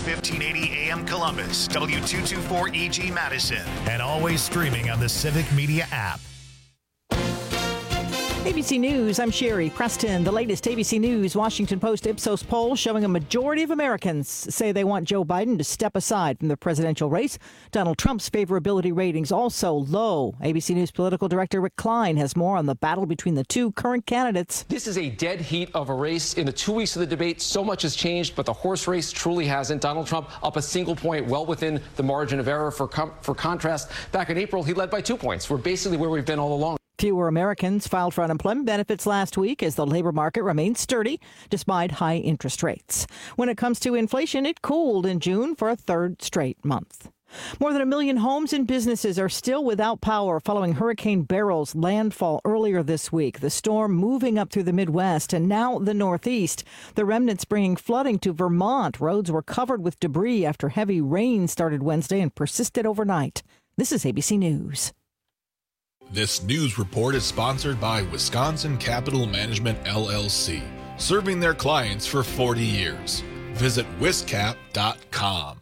1580 AM Columbus, W224EG Madison, and always streaming on the Civic Media app. ABC News, I'm Sherry Preston. The latest ABC News Washington Post Ipsos poll showing a majority of Americans say they want Joe Biden to step aside from the presidential race. Donald Trump's favorability ratings also low. ABC News political director Rick Klein has more on the battle between the two current candidates. This is a dead heat of a race. In the 2 weeks of the debate, so much has changed, but the horse race truly hasn't. Donald Trump up a single point, well within the margin of error. For contrast, back in April, he led by 2 points. We're basically where we've been all along. Fewer Americans filed for unemployment benefits last week as the labor market remains sturdy despite high interest rates. When it comes to inflation, it cooled in June for a third straight month. More than 1 million homes and businesses are still without power following Hurricane Beryl's landfall earlier this week. The storm moving up through the Midwest and now the Northeast. The remnants bringing flooding to Vermont. Roads were covered with debris after heavy rain started Wednesday and persisted overnight. This is ABC News. This news report is sponsored by Wisconsin Capital Management, LLC, serving their clients for 40 years. Visit wiscap.com.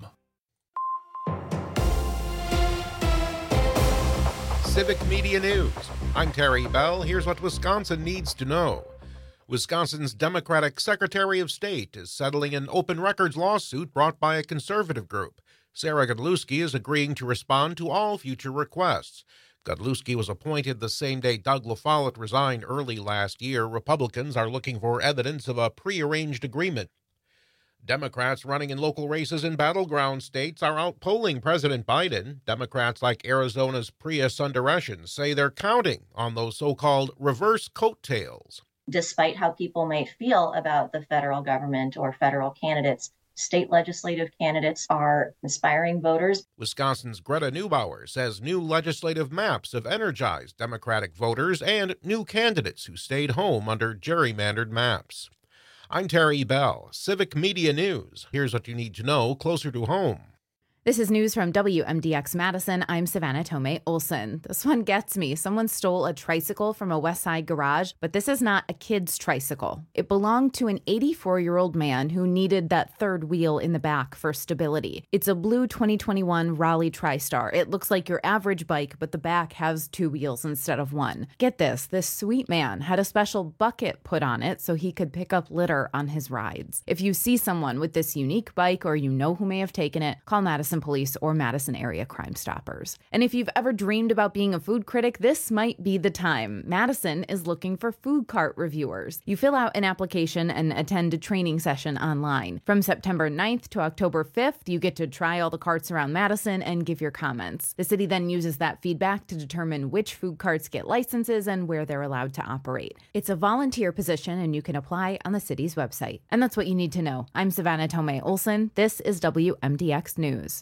Civic Media News. I'm Terry Bell. Here's what Wisconsin needs to know. Wisconsin's Democratic Secretary of State is settling an open records lawsuit brought by a conservative group. Sarah Godlewski is agreeing to respond to all future requests. Godlewski was appointed the same day Doug LaFollette resigned early last year. Republicans are looking for evidence of a prearranged agreement. Democrats running in local races in battleground states are outpolling President Biden. Democrats like Arizona's Priya Sundaresan say they're counting on those so-called reverse coattails. Despite how people might feel about the federal government or federal candidates, state legislative candidates are inspiring voters. Wisconsin's Greta Neubauer says new legislative maps have energized Democratic voters and new candidates who stayed home under gerrymandered maps. I'm Terry Bell, Civic Media News. Here's what you need to know closer to home. This is news from WMDX Madison. I'm Savannah Tomei Olson. This one gets me. Someone stole a tricycle from a West Side garage, but this is not a kid's tricycle. It belonged to an 84-year-old man who needed that third wheel in the back for stability. It's a blue 2021 Raleigh TriStar. It looks like your average bike, but the back has 2 wheels instead of 1. Get this sweet man had a special bucket put on it so he could pick up litter on his rides. If you see someone with this unique bike or you know who may have taken it, call Madison Police or Madison Area Crime Stoppers. And if you've ever dreamed about being a food critic, this might be the time. Madison is looking for food cart reviewers. You fill out an application and attend a training session online. From September 9th to October 5th, you get to try all the carts around Madison and give your comments. The city then uses that feedback to determine which food carts get licenses and where they're allowed to operate. It's a volunteer position and you can apply on the city's website. And that's what you need to know. I'm Savannah Tomei Olson. This is WMDX News.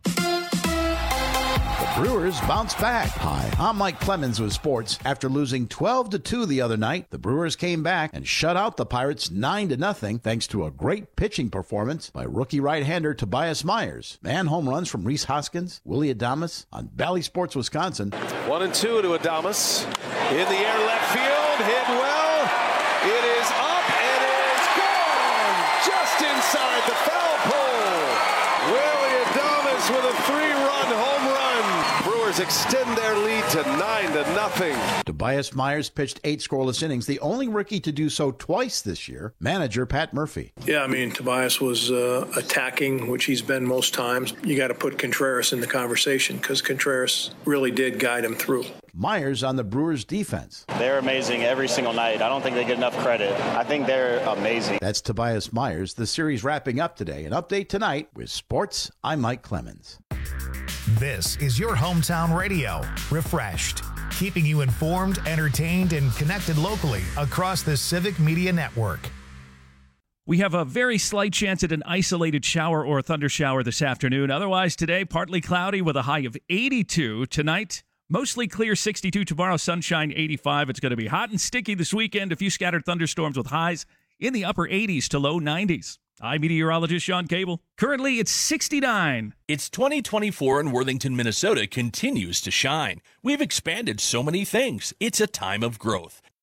The Brewers bounce back. Hi, I'm Mike Clemens with sports. After losing 12-2 the other night, the Brewers came back and shut out the Pirates 9-0 thanks to a great pitching performance by rookie right-hander Tobias Myers. And home runs from Rhys Hoskins, Willie Adames on Bally Sports Wisconsin. 1-2 to Adames. In the air left field, hit well. It is up and it is gone. Just inside the foul pole. Willie Adames with a 3-run home run. Brewers extend their lead to 9-0. Tobias Myers pitched 8 scoreless innings, the only rookie to do so twice this year. Manager Pat Murphy. Yeah, I mean, Tobias was attacking, which he's been most times. You got to put Contreras in the conversation because Contreras really did guide him through. Myers on the Brewers' defense. They're amazing every single night. I don't think they get enough credit. I think they're amazing. That's Tobias Myers. The series wrapping up today. An update tonight with sports. I'm Mike Clemens. This is your hometown radio, Refreshed, keeping you informed, entertained, and connected locally across the Civic Media Network. We have a very slight chance at an isolated shower or thunder shower this afternoon. Otherwise, today, partly cloudy with a high of 82. Tonight, mostly clear, 62. Tomorrow, sunshine, 85. It's going to be hot and sticky this weekend. A few scattered thunderstorms with highs in the upper 80s to low 90s. I'm meteorologist Sean Cable. Currently, it's 69. It's 2024 and Worthington, Minnesota continues to shine. We've expanded so many things. It's a time of growth.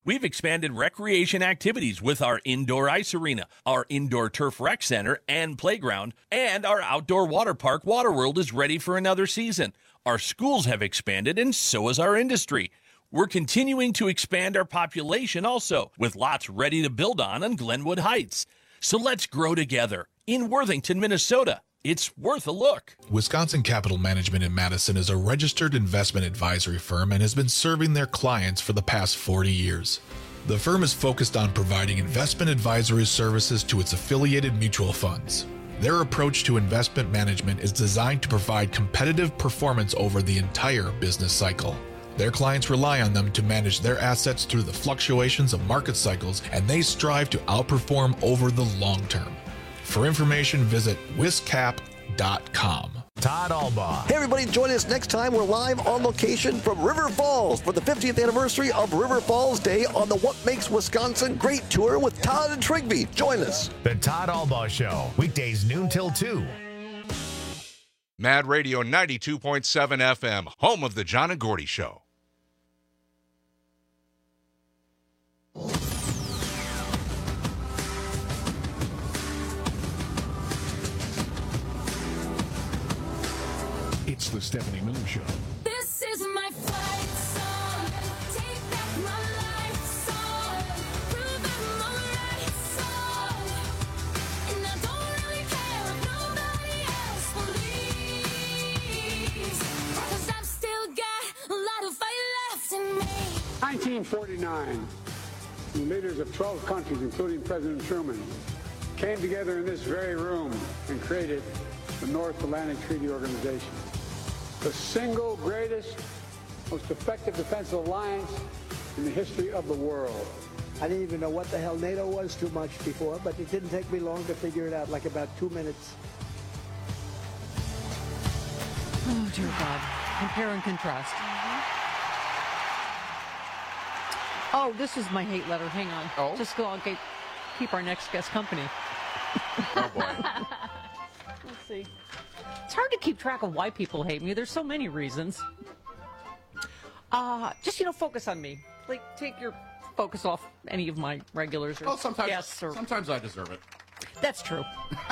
We've expanded recreation activities with our indoor ice arena, our indoor turf rec center and playground, and our outdoor water park, Waterworld, is ready for another season. Our schools have expanded, and so has our industry. We're continuing to expand our population also, with lots ready to build on Glenwood Heights. So let's grow together in Worthington, Minnesota. It's worth a look. Wisconsin Capital Management in Madison is a registered investment advisory firm and has been serving their clients for the past 40 years. The firm is focused on providing investment advisory services to its affiliated mutual funds. Their approach to investment management is designed to provide competitive performance over the entire business cycle. Their clients rely on them to manage their assets through the fluctuations of market cycles, and they strive to outperform over the long term. For information, visit wiscap.com. Todd Albaugh. Hey, everybody, join us next time. We're live on location from River Falls for the 50th anniversary of River Falls Day on the What Makes Wisconsin Great tour with Todd and Trigby. Join us. The Todd Albaugh Show, weekdays noon till 2. Mad Radio 92.7 FM, home of the John and Gordy Show. It's the Stephanie Miller Show. This is my fight song. Take back my life song. Prove I'm alright song. And I don't really care if nobody else believes. 'Cause I've still got a lot of fight left in me. 1949, the leaders of 12 countries, including President Truman, came together in this very room and created the North Atlantic Treaty Organization. The single greatest, most effective defensive alliance in the history of the world. I didn't even know what the hell NATO was too much before, but it didn't take me long to figure it out, like about 2 minutes. Oh, dear God. Compare and contrast. Oh, this is my hate letter. Hang on. Oh? Just go. I'll keep our next guest company. Oh, boy. Let's see. It's hard to keep track of why people hate me. There's so many reasons. Just, focus on me. Like, take your focus off any of my regulars or guests. Or... Sometimes I deserve it. That's true.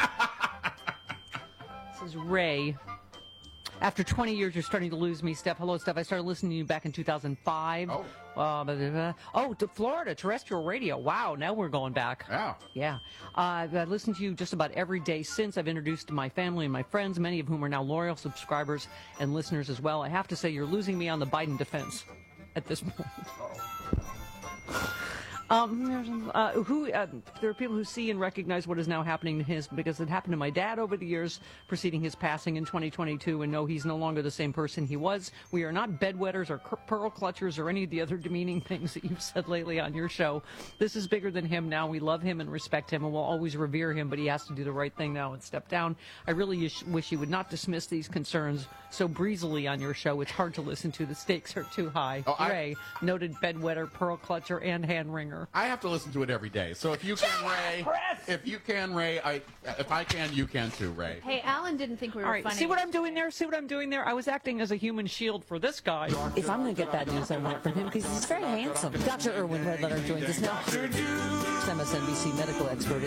This is Ray. After 20 years, you're starting to lose me, Steph. Hello, Steph. I started listening to you back in 2005. To Florida, terrestrial radio. Wow, now we're going back. Yeah. I've listened to you just about every day since. I've introduced my family and my friends, many of whom are now loyal subscribers and listeners as well. I have to say, you're losing me on the Biden defense at this point. There are people who see and recognize what is now happening to his, because it happened to my dad over the years preceding his passing in 2022, and know he's no longer the same person he was. We are not bedwetters or pearl clutchers or any of the other demeaning things that you've said lately on your show. This is bigger than him now. We love him and respect him and will always revere him, but he has to do the right thing now and step down. I really wish you would not dismiss these concerns so breezily on your show. It's hard to listen to. The stakes are too high. Ray, noted bedwetter, pearl clutcher, and hand wringer. I have to listen to it every day. So if you can, Ray, if I can, you can too, Ray. Hey, Alan didn't think we were funny. See what I'm doing there? I was acting as a human shield for this guy. If I'm going to get bad news, I want it from him because he's very handsome. Dr. Erwin Redletter joins us now. MSNBC medical expert.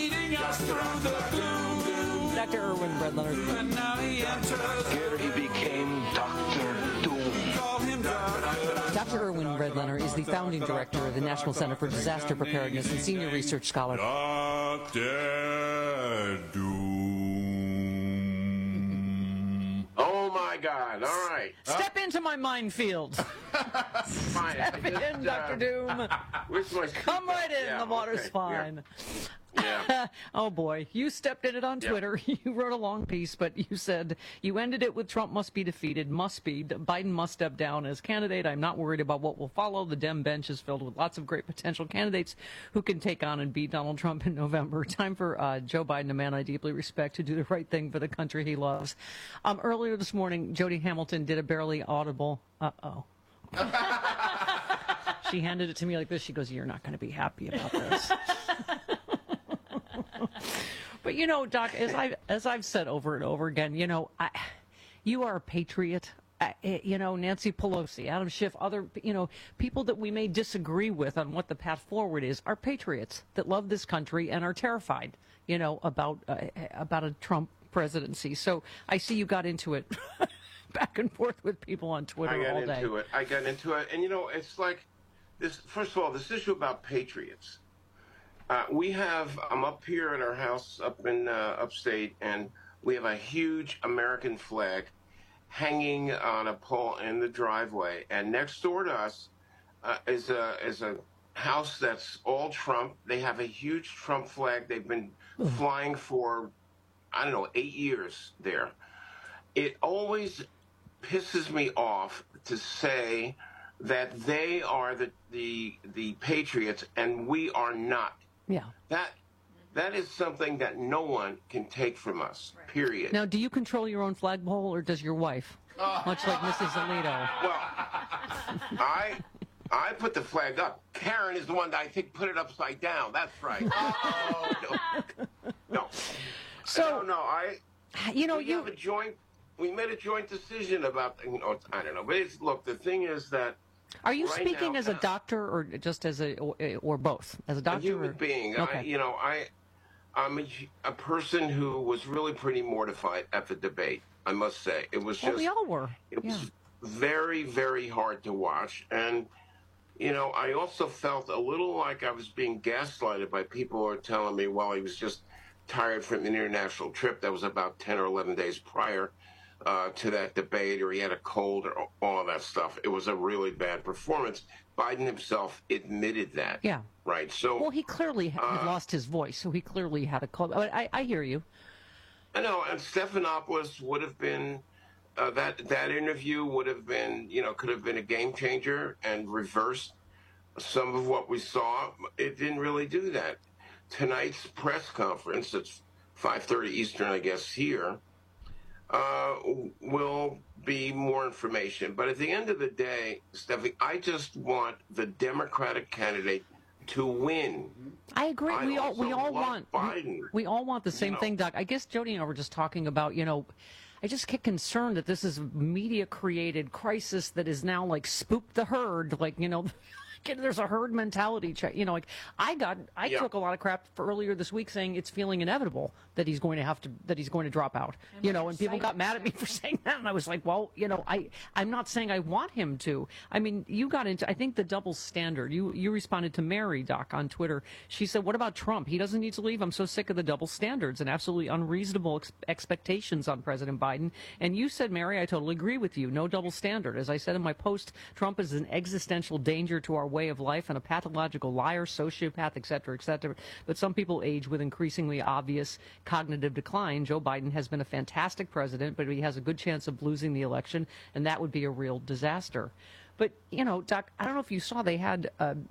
Dr. Erwin Redletter. He became Dr. Doom. Dr. Erwin Redletter is the founding director of the National Center for Disaster Preparedness and senior research scholar. Dr. Doom. Oh, my God. All right. Step into my minefield. Step in, Dr. Doom. Come right in. Yeah, the water's fine. Yeah. Oh, boy. You stepped in it on Twitter. You wrote a long piece, but you said you ended it with Trump must be defeated, must be. Biden must step down as candidate. I'm not worried about what will follow. The Dem bench is filled with lots of great potential candidates who can take on and beat Donald Trump in November. Time for Joe Biden, a man I deeply respect, to do the right thing for the country he loves. Earlier this morning, Jody Hamilton did a barely audible, uh-oh. She handed it to me like this. She goes, you're not going to be happy about this. But, Doc, as I've said over and over again, you are a patriot. Nancy Pelosi, Adam Schiff, other, people that we may disagree with on what the path forward is, are patriots that love this country and are terrified, about a Trump presidency. So I see you got into it back and forth with people on Twitter all day. I got into it. And, it's like this. First of all, this issue about patriots. I'm up here at our house up in upstate, and we have a huge American flag hanging on a pole in the driveway. And next door to us is a house that's all Trump. They have a huge Trump flag. They've been flying for, 8 years there. It always pisses me off to say that they are the patriots and we are not. Yeah. That is something that no one can take from us, period. Now, do you control your own flagpole, or does your wife? Much like Mrs. Alito. Well, I put the flag up. Karen is the one that I think put it upside down. That's right. No. So, we made a joint decision about, I don't know. But the thing is that. Are you speaking as a doctor or just as or both? As a doctor? A human being. Okay. I'm a person who was really pretty mortified at the debate, I must say. It was just. We all were. It was very, very hard to watch. And, I also felt a little like I was being gaslighted by people who were telling me, he was just tired from an international trip that was about 10 or 11 days prior to that debate, or he had a cold, or all of that stuff. It was a really bad performance. Biden himself admitted that. Yeah. Right. So. Well, he clearly had lost his voice, so he clearly had a cold. I hear you. I know, and Stephanopoulos would have been that interview would have been, could have been a game changer and reversed some of what we saw. It didn't really do that. Tonight's press conference, it's 5:30 Eastern, I guess, here, will be more information. But at the end of the day, Steffi, I just want the Democratic candidate to win. I agree. We all want Biden. We all want the same thing, Doc. I guess Jody and I were just talking about, I just get concerned that this is a media-created crisis that is now like spooked the herd, there's a herd mentality check. I took a lot of crap for earlier this week saying it's feeling inevitable that he's going to drop out. And people got mad at me for saying that, and I was like, I'm not saying I want him to. I mean, you got into, I think, the double standard. You responded to Mary, Doc, on Twitter. She said, "What about Trump? He doesn't need to leave. I'm so sick of the double standards and absolutely unreasonable expectations on President Biden." And you said, Mary, I totally agree with you. No double standard. As I said in my post, Trump is an existential danger to our way of life and a pathological liar, sociopath, etc., etc. But some people age with increasingly obvious cognitive decline. Joe Biden has been a fantastic president, but he has a good chance of losing the election, and that would be a real disaster. But, Doc, I don't know if you saw, they had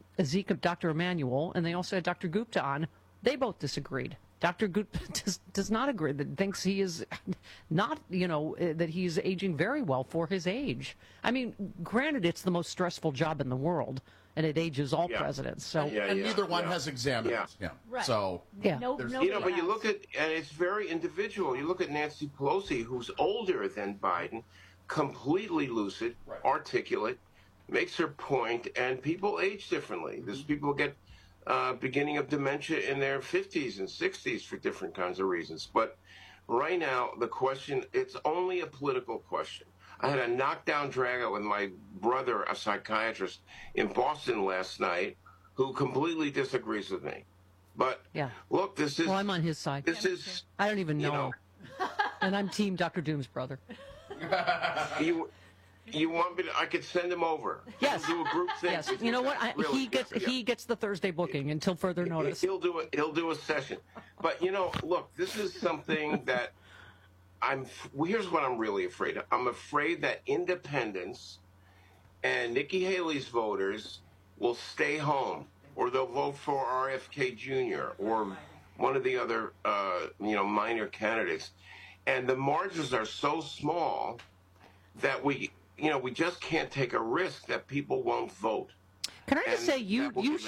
Dr. Emanuel, and they also had Dr. Gupta on. They both disagreed. Dr. Gupta does not agree, that thinks he is not, that he's aging very well for his age. I mean, granted, it's the most stressful job in the world, and it ages all presidents. So, and neither one has examined it. Yeah. Right. So, yeah. But you look at, and it's very individual. You look at Nancy Pelosi, who's older than Biden, completely lucid, articulate, makes her point, and people age differently. There's people get beginning of dementia in their 50s and 60s for different kinds of reasons. But right now, the question, it's only a political question. I had a knockdown dragout with my brother, a psychiatrist, in Boston last night, who completely disagrees with me. But look, this is... Well, I'm on his side. This is... I don't even know. And I'm Team Dr. Doom's brother. You want me to? I could send him over. Yes. We'll do a group thing. Yes. You know what? He gets the Thursday booking until further notice. He'll do a session. But look, this is something that here's what I'm really afraid of. I'm afraid that independents and Nikki Haley's voters will stay home, or they'll vote for RFK Jr. or one of the other minor candidates, and the margins are so small that we just can't take a risk that people won't vote. Can I just say, you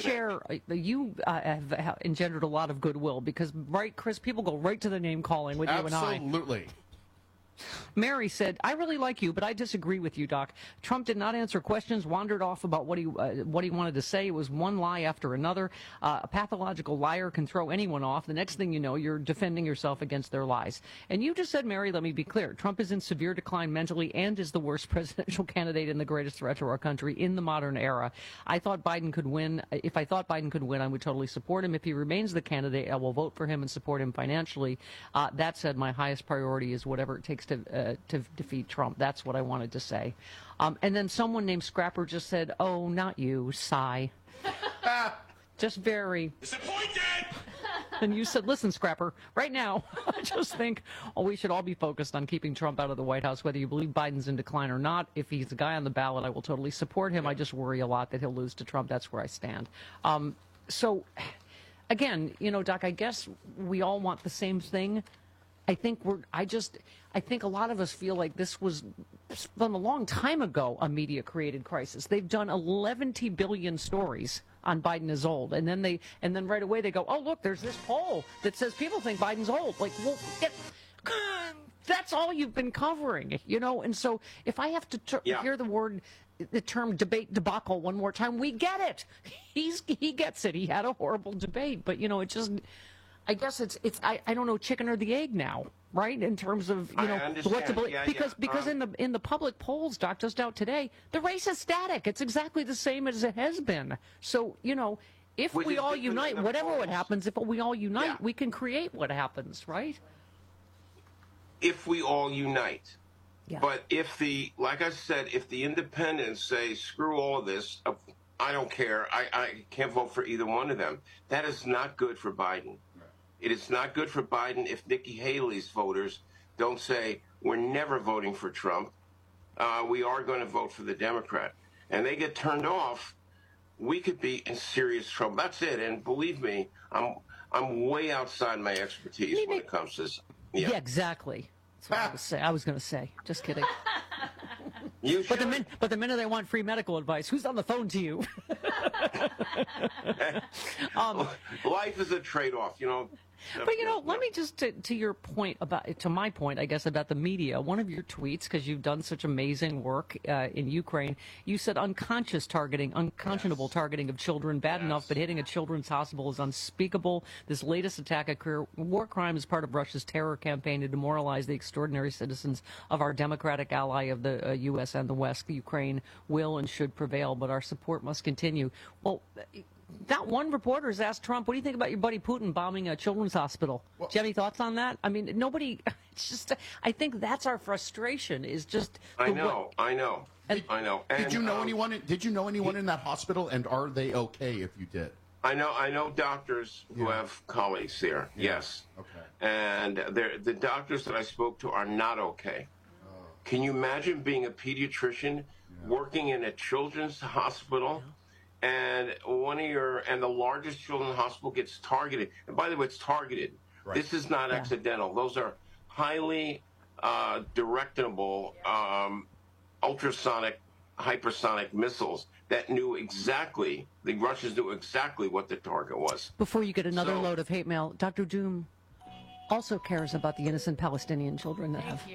have engendered a lot of goodwill because, right, Chris, people go right to the name calling with you and I. Absolutely. Mary said, I really like you, but I disagree with you, Doc. Trump did not answer questions, wandered off about what he wanted to say. It was one lie after another. A pathological liar can throw anyone off. The next thing you know, you're defending yourself against their lies. And you just said, Mary, let me be clear. Trump is in severe decline mentally and is the worst presidential candidate and the greatest threat to our country in the modern era. I thought Biden could win. If I thought Biden could win, I would totally support him. If he remains the candidate, I will vote for him and support him financially. That said, my highest priority is whatever it takes to defeat Trump. That's what I wanted to say. And then someone named Scrapper just said, oh, not you, sigh. Just very disappointed. And you said, listen, Scrapper, right now, I just think we should all be focused on keeping Trump out of the White House, whether you believe Biden's in decline or not. If he's a guy on the ballot, I will totally support him. I just worry a lot that he'll lose to Trump. That's where I stand. So, again, Doc, I guess we all want the same thing. I think a lot of us feel like this was from a long time ago a media-created crisis. They've done 11 billion stories on Biden is old, and then right away they go, oh look, there's this poll that says people think Biden's old. Like, well, that's all you've been covering, And so if I have to hear the term debate debacle one more time, we get it. He gets it. He had a horrible debate, but it just. I guess it's I don't know, chicken or the egg now, right? In terms of what to believe, because in the public polls, Doc, just out today, the race is static. It's exactly the same as it has been. So if we all unite, whatever what happens, if we all unite, we can create what happens, right? If we all unite. Yeah. But like I said, if the independents say screw all of this, I don't care. I can't vote for either one of them. That is not good for Biden. It is not good for Biden if Nikki Haley's voters don't say, we're never voting for Trump. We are going to vote for the Democrat. And they get turned off. We could be in serious trouble. That's it. And believe me, I'm way outside my expertise when it comes to this. Yeah, exactly. That's what I was going to say. Just kidding. But the minute they want free medical advice, who's on the phone to you? Life is a trade-off, But let me just to your point to my point, I guess, about the media. One of your tweets, because you've done such amazing work in Ukraine, you said unconscionable targeting of children, bad enough, but hitting a children's hospital is unspeakable. This latest attack occurred. War crime is part of Russia's terror campaign to demoralize the extraordinary citizens of our democratic ally of the U.S. and the West. Ukraine will and should prevail, but our support must continue. Well, that one reporter has asked Trump, what do you think about your buddy Putin bombing a children's hospital? Do you have any thoughts on that? I mean, nobody, it's just, I think that's our frustration is just. I know. And did you know anyone in that hospital, and are they okay if you did? I know doctors who have colleagues there, yes. Okay. And the doctors that I spoke to are not okay. Can you imagine being a pediatrician working in a children's hospital? And the largest children's hospital gets targeted. And by the way, it's targeted. Right. This is not accidental. Those are highly directable ultrasonic, hypersonic missiles that the Russians knew exactly what the target was. Before you get another load of hate mail, Dr. Doom also cares about the innocent Palestinian children that have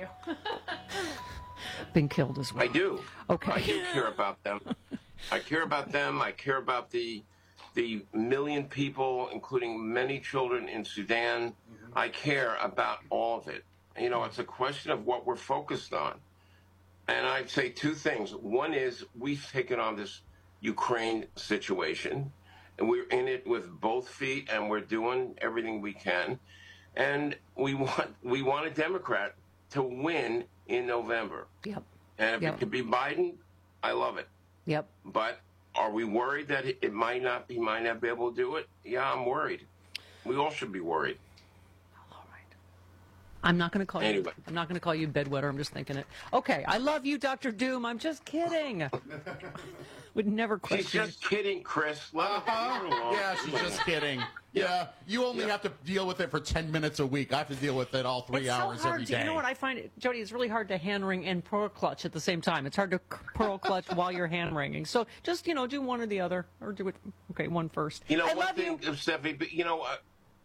been killed as well. I do. Okay. I do care about them. I care about them. I care about the million people, including many children in Sudan. I care about all of it. It's a question of what we're focused on. And I'd say two things. One is we've taken on this Ukraine situation, and we're in it with both feet, and we're doing everything we can. And we want a Democrat to win in November. Yep. And if it could be Biden, I love it. Yep. But are we worried that he might not be able to do it? Yeah, I'm worried. We all should be worried. All right. I'm not going to call you. I'm not going to call you bedwetter. I'm just thinking it. Okay. I love you, Dr. Doom. I'm just kidding. Would never question. She's just kidding, Chris. Yeah, she's just kidding. Yeah, you only have to deal with it for 10 minutes a week. I have to deal with it all 3 hours every day. You know what I find, Jody? It's really hard to hand wring and pearl clutch at the same time. It's hard to pearl clutch while you're hand wringing. So just do one or the other, or do it. Okay, one first. One thing, Steffi. But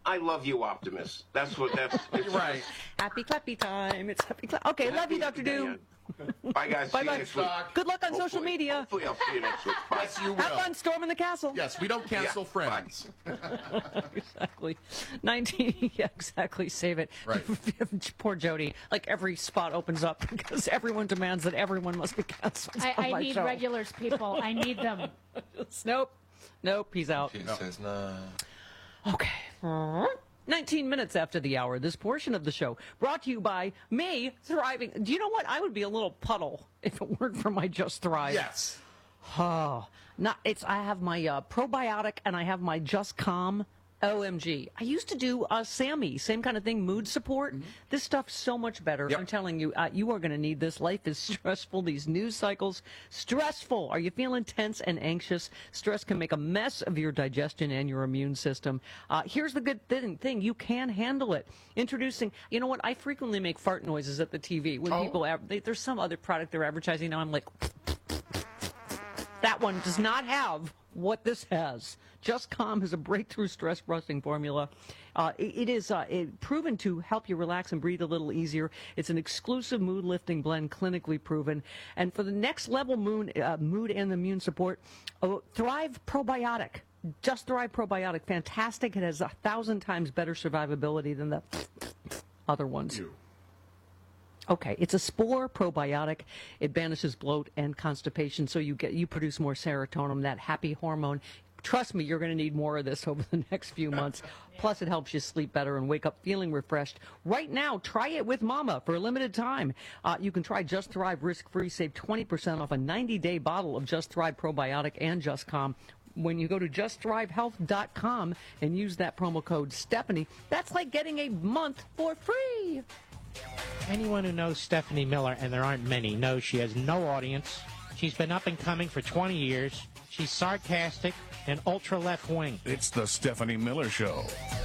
I love you, Optimus. That's it's right. Happy clappy time. It's happy clap. Okay, love you, Dr. Doom. Bye, guys. See you Bye-bye. next week. Good luck on social media. Hopefully I'll see you next week. Bye. Yes, you will. Have fun storming the castle. Yes, we don't cancel friends. Exactly. 19. Yeah, exactly. Save it. Right. Poor Jody. Like every spot opens up because everyone demands that everyone must be canceled. I need regulars, people. I need them. Nope. He's out. She says nah. Okay. 19 minutes after the hour, this portion of the show brought to you by me thriving. Do you know what? I would be a little puddle if it weren't for my Just Thrive. Yes. Oh, I have my probiotic and I have my Just Calm. OMG. I used to do Sammy, same kind of thing, mood support. This stuff's so much better. Yep. I'm telling you, you are going to need this. Life is stressful. These news cycles, stressful. Are you feeling tense and anxious? Stress can make a mess of your digestion and your immune system. Here's the good thing. You can handle it. Introducing, you know what? I frequently make fart noises at the TV. When people, there's some other product they're advertising now. I'm like, that one does not have what this has. Just Calm is a breakthrough stress busting formula. It is proven to help you relax and breathe a little easier. It's an exclusive mood lifting blend, clinically proven. And for the next level mood and immune support, Thrive Probiotic. Just Thrive Probiotic. Fantastic. It has 1,000 times better survivability than the other ones. Okay, it's a spore probiotic. It banishes bloat and constipation, so you produce more serotonin, that happy hormone. Trust me, you're going to need more of this over the next few months. Plus, it helps you sleep better and wake up feeling refreshed. Right now, try it with Mama for a limited time. You can try Just Thrive risk-free. Save 20% off a 90-day bottle of Just Thrive Probiotic and Just Calm. When you go to justthrivehealth.com and use that promo code Stephanie, that's like getting a month for free. Anyone who knows Stephanie Miller, and there aren't many, knows she has no audience. She's been up and coming for 20 years. She's sarcastic and ultra left-wing. It's the Stephanie Miller Show.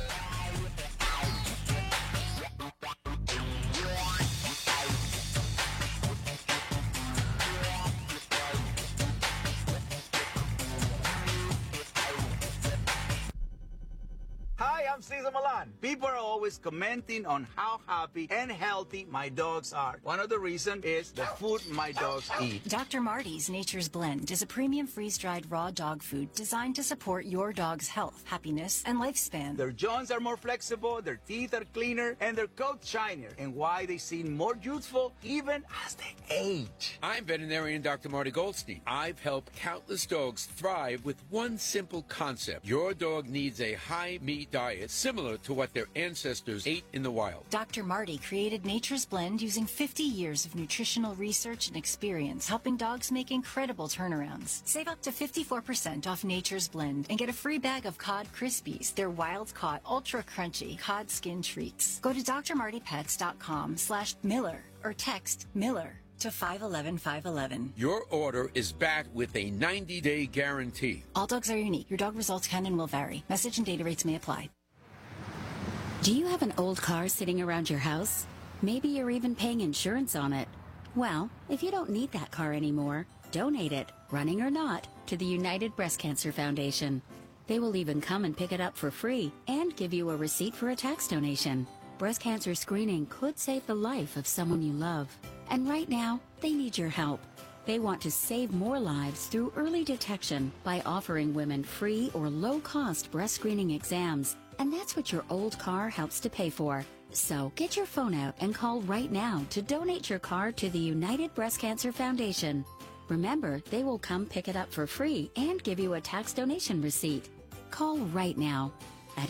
Hi, I'm Cesar Milan. People are always commenting on how happy and healthy my dogs are. One of the reasons is the food my dogs eat. Dr. Marty's Nature's Blend is a premium freeze-dried raw dog food designed to support your dog's health, happiness, and lifespan. Their jaws are more flexible, their teeth are cleaner, and their coats shinier. And why they seem more youthful even as they age. I'm veterinarian Dr. Marty Goldstein. I've helped countless dogs thrive with one simple concept. Your dog needs a high-meat diet similar to what their ancestors ate in the wild. Dr. Marty created Nature's Blend using 50 years of nutritional research and experience, helping dogs make incredible turnarounds. Save up to 54% off Nature's Blend and get a free bag of Cod Krispies, their wild-caught, ultra-crunchy cod skin treats. Go to drmartypets.com/Miller or text Miller to 511-511. Your order is backed with a 90-day guarantee. All dogs are unique. Your dog results can and will vary. Message and data rates may apply. Do you have an old car sitting around your house? Maybe you're even paying insurance on it. Well, if you don't need that car anymore, donate it, running or not, to the United Breast Cancer Foundation. They will even come and pick it up for free and give you a receipt for a tax donation. Breast cancer screening could save the life of someone you love. And right now, they need your help. They want to save more lives through early detection by offering women free or low-cost breast screening exams. And that's what your old car helps to pay for. So get your phone out and call right now to donate your car to the United Breast Cancer Foundation. Remember, they will come pick it up for free and give you a tax donation receipt. Call right now at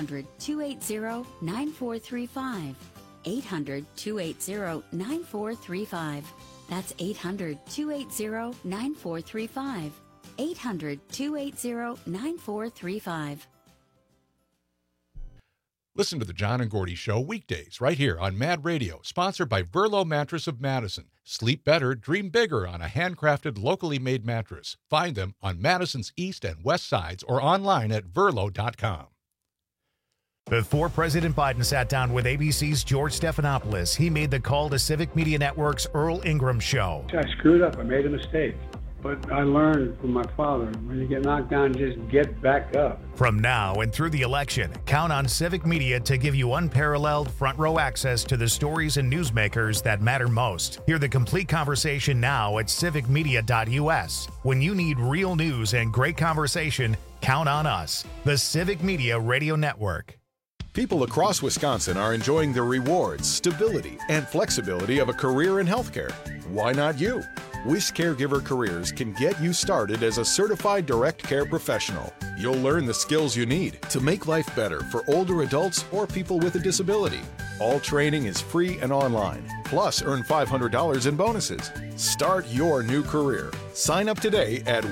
800-280-9435. 800-280-9435. That's 800-280-9435. 800-280-9435. Listen to the John and Gordy Show weekdays right here on Mad Radio, sponsored by Verlo Mattress of Madison. Sleep better, dream bigger on a handcrafted, locally made mattress. Find them on Madison's east and west sides or online at verlo.com. Before President Biden sat down with ABC's George Stephanopoulos, he made the call to Civic Media Network's Earl Ingram Show. I screwed up. I made a mistake. But I learned from my father, when you get knocked down, just get back up. From now and through the election, count on Civic Media to give you unparalleled front row access to the stories and newsmakers that matter most. Hear the complete conversation now at civicmedia.us. When you need real news and great conversation, count on us, the Civic Media Radio Network. People across Wisconsin are enjoying the rewards, stability, and flexibility of a career in healthcare. Why not you? Wish Caregiver Careers can get you started as a certified direct care professional. You'll learn the skills you need to make life better for older adults or people with a disability. All training is free and online. Plus, earn $500 in bonuses. Start your new career. Sign up today at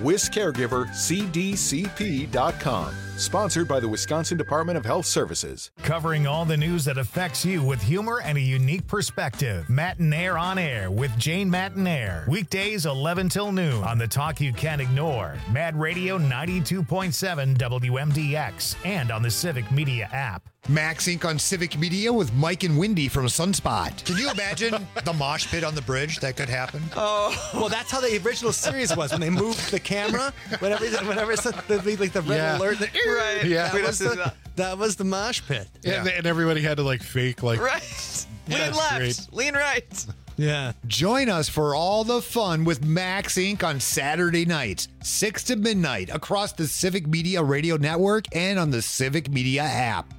WisCaregiverCDCP.com. Sponsored by the Wisconsin Department of Health Services. Covering all the news that affects you with humor and a unique perspective. Matinaire on Air with Jane Matinaire. Weekdays 11 till noon on the talk you can't ignore. Mad Radio 92.7 WMDX and on the Civic Media app. Max Inc. on Civic Media with Mike and Wendy from Sunspot. Can you imagine the mosh pit on the bridge that could happen? Oh, well, that's how the original series was when they moved the camera. Whenever it's like the red alert. Right. Yeah. That was the mosh pit. Yeah. And everybody had to like fake like. Right. Yeah, Lean left. straight. Lean right. Yeah. Join us for all the fun with Max Inc. on Saturday nights, 6 to midnight, across the Civic Media Radio Network and on the Civic Media app.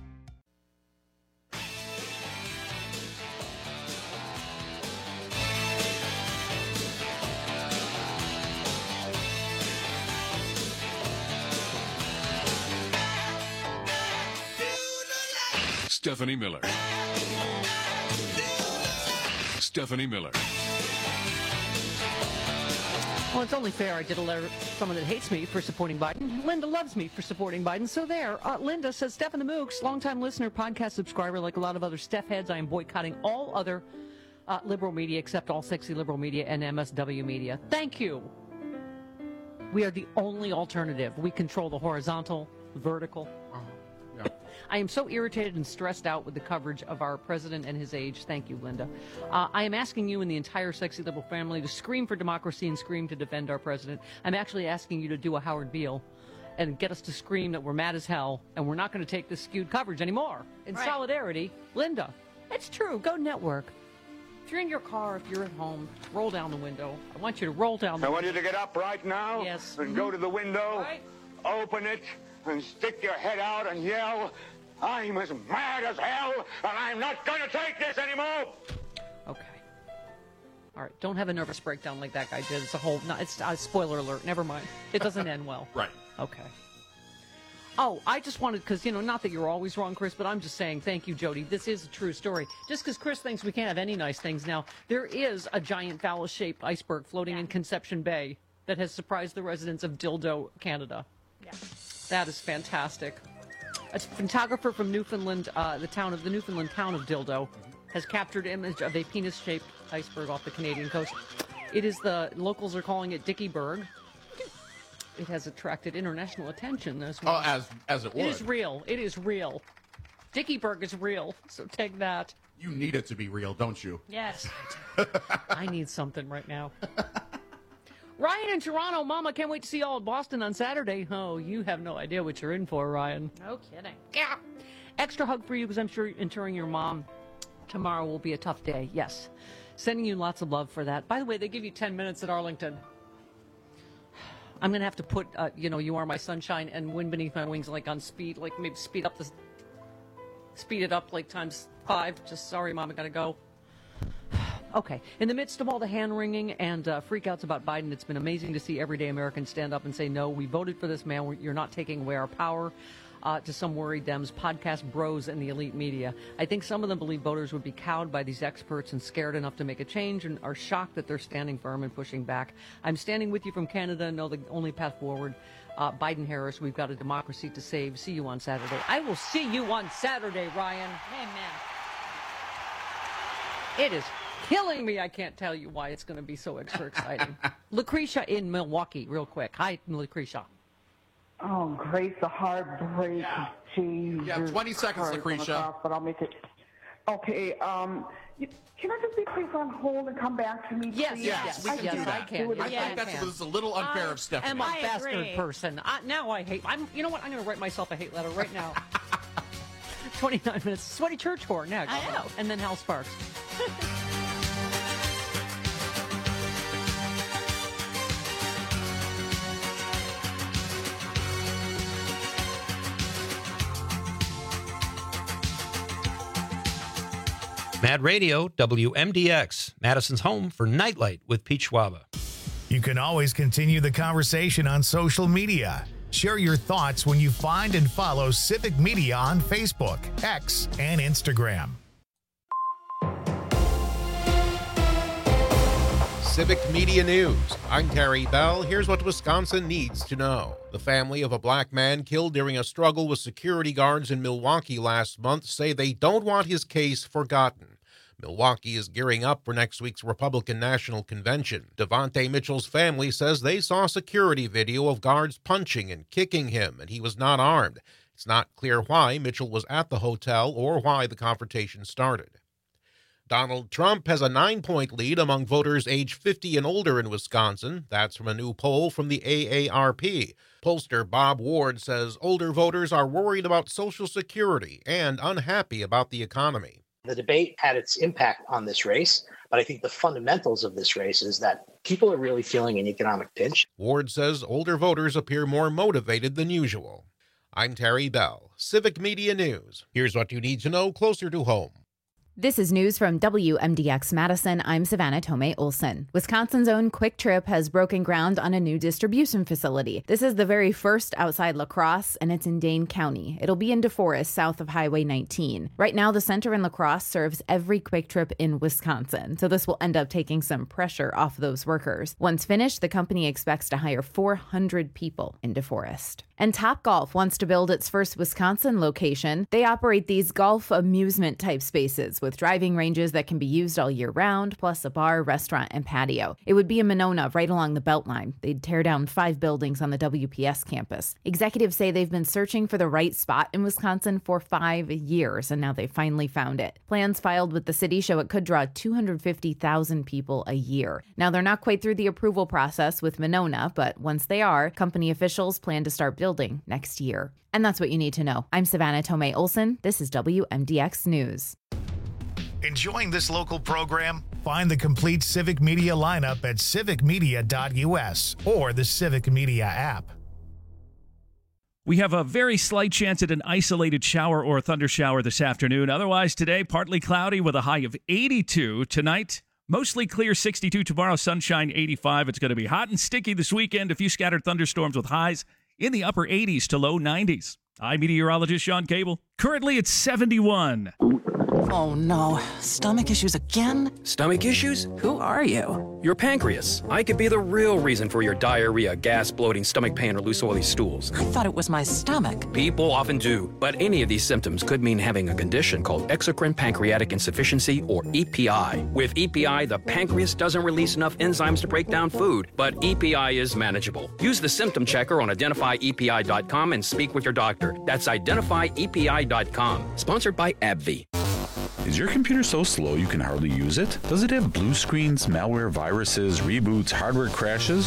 Stephanie Miller. Stephanie Miller. Well, it's only fair I did alert someone that hates me for supporting Biden. Linda loves me for supporting Biden. So there. Linda says, Steph and the Mooks, longtime listener, podcast subscriber, like a lot of other Steph heads, I am boycotting all other liberal media except All Sexy Liberal Media and MSW Media. Thank you. We are the only alternative. We control the horizontal, vertical. I am so irritated and stressed out with the coverage of our president and his age. Thank you, Linda. I am asking you and the entire Sexy Liberal family to scream for democracy and scream to defend our president. I'm actually asking you to do a Howard Beale and get us to scream that we're mad as hell and we're not going to take this skewed coverage anymore. In solidarity, Linda, it's true. Go network. If you're in your car, if you're at home, roll down the window. I want you to roll down the window. I want you to get up right now. Yes. And go to the window, open it, and stick your head out and yell, I'm as mad as hell, and I'm not going to take this anymore. Okay. All right. Don't have a nervous breakdown like that guy did. It's a whole. No, it's a spoiler alert. Never mind. It doesn't end well. Right. Okay. Oh, I just wanted, because, not that you're always wrong, Chris, but I'm just saying, thank you, Jody. This is a true story. Just because Chris thinks we can't have any nice things now, there is a giant phallus-shaped iceberg floating in Conception Bay that has surprised the residents of Dildo, Canada. Yeah. That is fantastic. A photographer from Newfoundland, the Newfoundland town of Dildo, has captured an image of a penis-shaped iceberg off the Canadian coast. It is the locals are calling it Dickieberg. It has attracted international attention as well. Oh, as it would. It is real. It is real. Dickieberg is real. So take that. You need it to be real, don't you? Yes. I need something right now. Ryan in Toronto, Mama, can't wait to see y'all at Boston on Saturday. Oh, you have no idea what you're in for, Ryan. No kidding. Yeah. Extra hug for you because I'm sure interring your mom tomorrow will be a tough day. Yes. Sending you lots of love for that. By the way, they give you 10 minutes at Arlington. I'm going to have to put, You Are My Sunshine and Wind Beneath My Wings like on speed, like maybe speed it up like times 5. Just sorry, Mom, I got to go. Okay. In the midst of all the hand-wringing and freakouts about Biden, it's been amazing to see everyday Americans stand up and say, no, we voted for this man. You're not taking away our power. To some worried Dems, podcast bros, and the elite media. I think some of them believe voters would be cowed by these experts and scared enough to make a change and are shocked that they're standing firm and pushing back. I'm standing with you from Canada and know the only path forward. Biden-Harris, we've got a democracy to save. See you on Saturday. I will see you on Saturday, Ryan. Amen. It is killing me. I can't tell you why it's going to be so extra exciting. Lucretia in Milwaukee, real quick. Hi, Lucretia. Oh, Grace, the heartbreak. Jesus. Yeah, 20 seconds, Christ, Lucretia. But I'll make it. Okay, Can I just be placed on hold and come back to me? Yes, please? yes, we can do that. I can. I think that's a little unfair of Stephanie. I'm a bastard person. Now I hate. You know what? I'm going to write myself a hate letter right now. 29 minutes. Sweaty Church Whore next. I know. And then Hal Sparks. Mad Radio, WMDX, Madison's home for Nightlight with Pete Schwaba. You can always continue the conversation on social media. Share your thoughts when you find and follow Civic Media on Facebook, X, and Instagram. Civic Media News. I'm Terry Bell. Here's what Wisconsin needs to know. The family of a black man killed during a struggle with security guards in Milwaukee last month say they don't want his case forgotten. Milwaukee is gearing up for next week's Republican National Convention. Devontae Mitchell's family says they saw security video of guards punching and kicking him, and he was not armed. It's not clear why Mitchell was at the hotel or why the confrontation started. Donald Trump has a 9-point lead among voters age 50 and older in Wisconsin. That's from a new poll from the AARP. Pollster Bob Ward says older voters are worried about Social Security and unhappy about the economy. The debate had its impact on this race, but I think the fundamentals of this race is that people are really feeling an economic pinch. Ward says older voters appear more motivated than usual. I'm Terry Bell, Civic Media News. Here's what you need to know closer to home. This is news from WMDX Madison. I'm Savannah Tomei Olson. Wisconsin's own Quick Trip has broken ground on a new distribution facility. This is the very first outside La Crosse, and it's in Dane County. It'll be in DeForest, south of Highway 19. Right now, the center in La Crosse serves every Quick Trip in Wisconsin, so this will end up taking some pressure off those workers. Once finished, the company expects to hire 400 people in DeForest. And Topgolf wants to build its first Wisconsin location. They operate these golf amusement type spaces with driving ranges that can be used all year round, plus a bar, restaurant, and patio. It would be in Monona, right along the Beltline. They'd tear down 5 buildings on the WPS campus. Executives say they've been searching for the right spot in Wisconsin for 5 years, and now they finally found it. Plans filed with the city show it could draw 250,000 people a year. Now, they're not quite through the approval process with Monona, but once they are, company officials plan to start building next year. And that's what you need to know. I'm Savannah Tomei Olson. This is WMDX News. Enjoying this local program? Find the complete Civic Media lineup at civicmedia.us or the Civic Media app. We have a very slight chance at an isolated shower or thunder shower this afternoon. Otherwise, today, partly cloudy with a high of 82. Tonight, mostly clear, 62. Tomorrow, sunshine, 85. It's going to be hot and sticky this weekend. A few scattered thunderstorms with highs in the upper 80s to low 90s. I'm meteorologist Sean Cable. Currently, it's 71. Oh no, stomach issues again? Stomach issues? Who are you? Your pancreas. I could be the real reason for your diarrhea, gas, bloating, stomach pain, or loose oily stools. I thought it was my stomach. People often do, but any of these symptoms could mean having a condition called exocrine pancreatic insufficiency, or EPI. With EPI, the pancreas doesn't release enough enzymes to break down food, but EPI is manageable. Use the symptom checker on identifyepi.com and speak with your doctor. That's identifyepi.com. Sponsored by AbbVie. Is your computer so slow you can hardly use it? Does it have blue screens, malware, viruses, reboots, hardware crashes?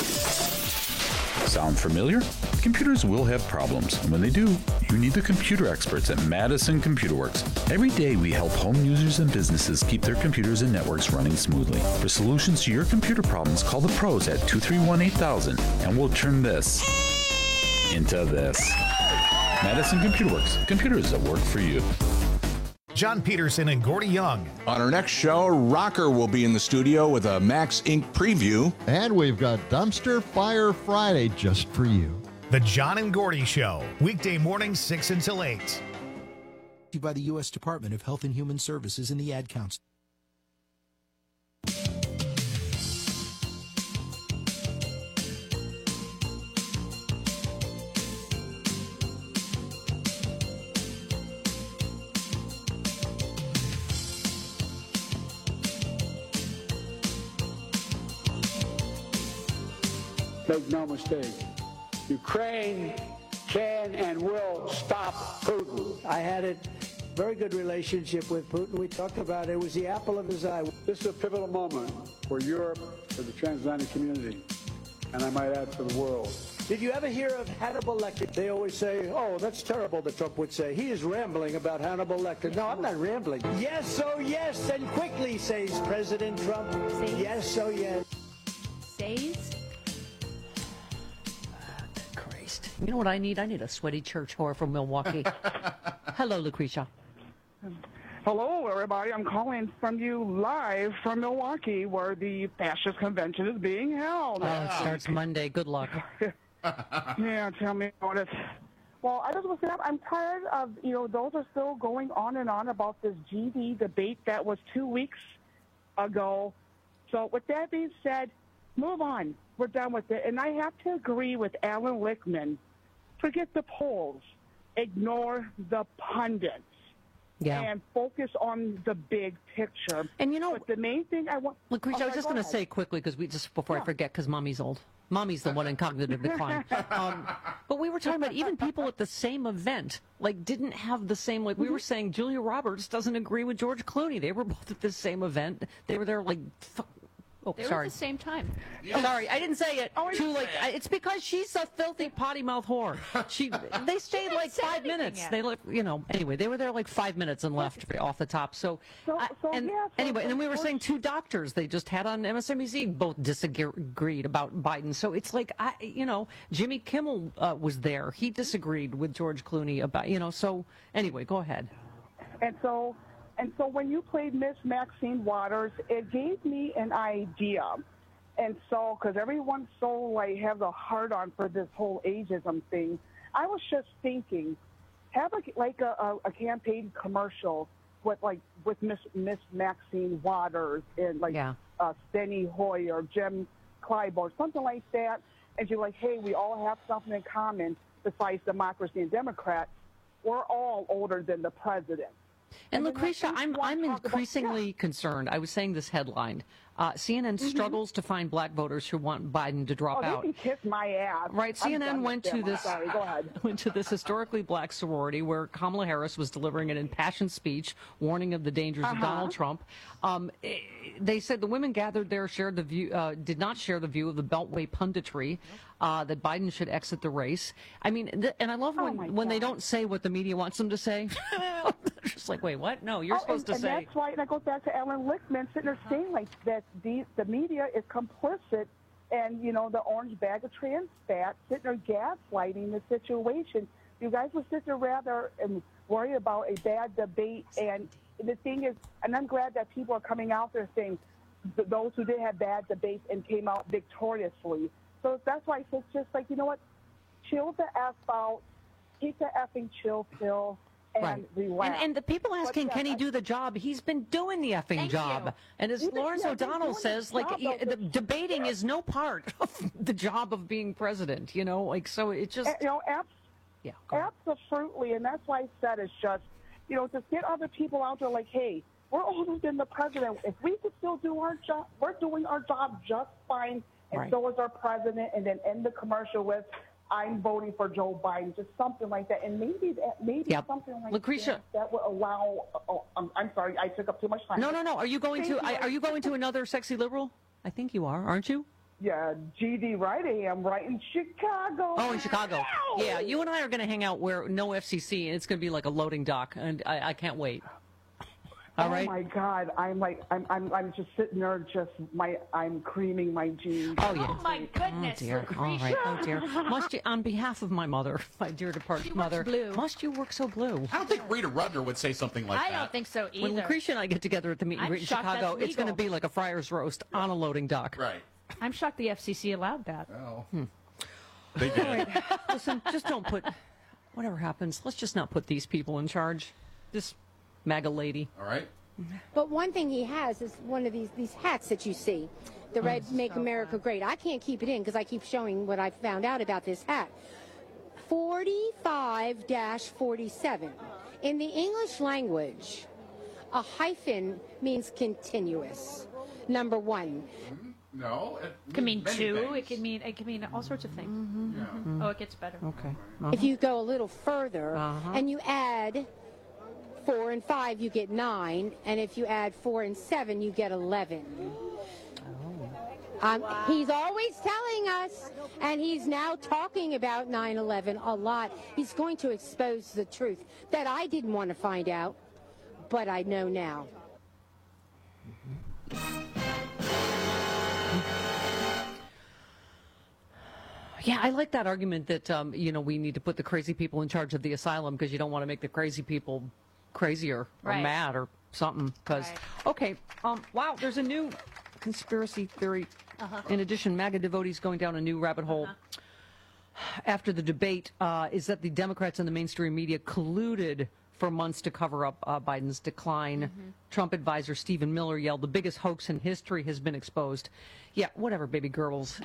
Sound familiar? Computers will have problems, and when they do, you need the computer experts at Madison Computer Works. Every day we help home users and businesses keep their computers and networks running smoothly. For solutions to your computer problems, call the pros at 231-8000, and we'll turn this into this. Madison Computer Works. Computers that work for you. John Peterson and Gordy Young. On our next show, Rocker will be in the studio with a Max Inc. preview. And we've got Dumpster Fire Friday just for you. The John and Gordy Show, weekday mornings 6 until 8. By the U.S. Department of Health and Human Services and the Ad Council. Make no mistake, Ukraine can and will stop Putin. I had it very good relationship with Putin. We talked about it. It was the apple of his eye. This is a pivotal moment for Europe, for the transatlantic community, and I might add for the world. Did you ever hear of Hannibal Lecter? They always say, oh, that's terrible, that Trump would say. He is rambling about Hannibal Lecter. No, I'm not rambling. Yes, oh yes, and quickly, says President Trump. Yes, oh yes. Says? Christ. You know what I need? I need a sweaty church whore from Milwaukee. Hello, Lucretia. Hello, everybody. I'm calling from you live from Milwaukee, where the fascist convention is being held. Oh, it starts Monday. Good luck. Yeah, tell me about it. Well, I just want to say I'm tired of, those are still going on and on about this GD debate that was 2 weeks ago. So with that being said, move on. We're done with it. And I have to agree with Alan Lichtman. Forget the polls. Ignore the pundits. Yeah. And focus on the big picture. And but the main thing I want... Lucretia, I was just going to say quickly, because before I forget, because Mommy's old. Mommy's the one in cognitive decline. But we were talking about even people at the same event, didn't have the same, we were saying Julia Roberts doesn't agree with George Clooney. They were both at the same event. They were there They were at the same time. Sorry, I didn't say it. It's because she's a filthy potty mouth whore. They stayed 5 minutes. Yet. Anyway, they were there 5 minutes and left off the top. And then we were saying two doctors they just had on MSNBC both disagreed about Biden. So it's Jimmy Kimmel was there. He disagreed with George Clooney about, so anyway, go ahead. And so when you played Miss Maxine Waters, it gave me an idea. And so, because everyone's so, have the heart on for this whole ageism thing, I was just thinking, have a campaign commercial with Miss Maxine Waters and Steny Hoyer, Jim Clyburn, something like that. And you're hey, we all have something in common besides democracy and Democrats. We're all older than the president. And Lucretia, I'm increasingly concerned. I was saying this headline. CNN struggles to find black voters who want Biden to drop out. They can kiss my ass. Right. CNN went to this. Sorry, go ahead. Went to this historically black sorority where Kamala Harris was delivering an impassioned speech warning of the dangers of Donald Trump. They said the women gathered there shared the view, did not share the view of the Beltway punditry that Biden should exit the race. I mean, and I love when they don't say what the media wants them to say. Just wait, what? No, you're supposed to say. And that's why, and I go back to Alan Lichtman sitting there saying that the media is complicit and, the orange bag of trans fat sitting there gaslighting the situation. You guys would sit there rather and worry about a bad debate. And the thing is, and I'm glad that people are coming out there saying those who did have bad debates and came out victoriously. So that's why it's just you know what? Chill the F out. Take the effing chill pill. And relax. And the people asking, can he do the job? He's been doing the effing job. And as Lawrence O'Donnell says, the debating is no part of the job of being president, so it just... Absolutely, and that's why I said it's just, to get other people out there hey, we're older than the president. If we could still do our job, we're doing our job just fine, and so is our president, and then end the commercial with... I'm voting for Joe Biden, just something like that, and maybe something like Lucretia, that would allow. I'm sorry, I took up too much time. No. Are you going to another sexy liberal? I think you are, aren't you? Yeah, GD, right? I am right in Chicago. Oh, in Chicago. Ow! Yeah, you and I are going to hang out where no FCC, and it's going to be like a loading dock, and I can't wait. All right. Oh my God! I'm just sitting there, I'm creaming my jeans. Oh yeah. Oh my goodness! Oh dear. All right. Oh dear. Must you, on behalf of my mother, my dear departed mother, blue. Must you work so blue? I don't think Rita Rudner would say something like that. I don't think so either. When Lucretia and I get together at the meet and greet in Chicago, it's going to be like a friar's roast on a loading dock. Right. I'm shocked the FCC allowed that. Oh. They did. All right. Listen, just don't put. Whatever happens, let's just not put these people in charge. This MAGA lady. All right. But one thing he has is one of these hats that you see, the red Make America Great. I can't keep it in because I keep showing what I found out about this hat. 45-47. In the English language, a hyphen means continuous. Number one. No, it can mean two. It can mean all sorts of things. Oh, it gets better. Okay. If you go a little further and you add 4 and 5, you get 9, and if you add 4 and 7, you get 11. He's always telling us, and he's now talking about 9/11 a lot. He's going to expose the truth that I didn't want to find out, but I know now. Yeah, I like that argument that, we need to put the crazy people in charge of the asylum because you don't want to make the crazy people crazier or mad or something. Wow, there's a new conspiracy theory. In addition, MAGA devotees going down a new rabbit hole after the debate is that the Democrats and the mainstream media colluded for months to cover up Biden's decline. Trump advisor Stephen Miller yelled, "The biggest hoax in history has been exposed." Yeah, whatever, baby girls.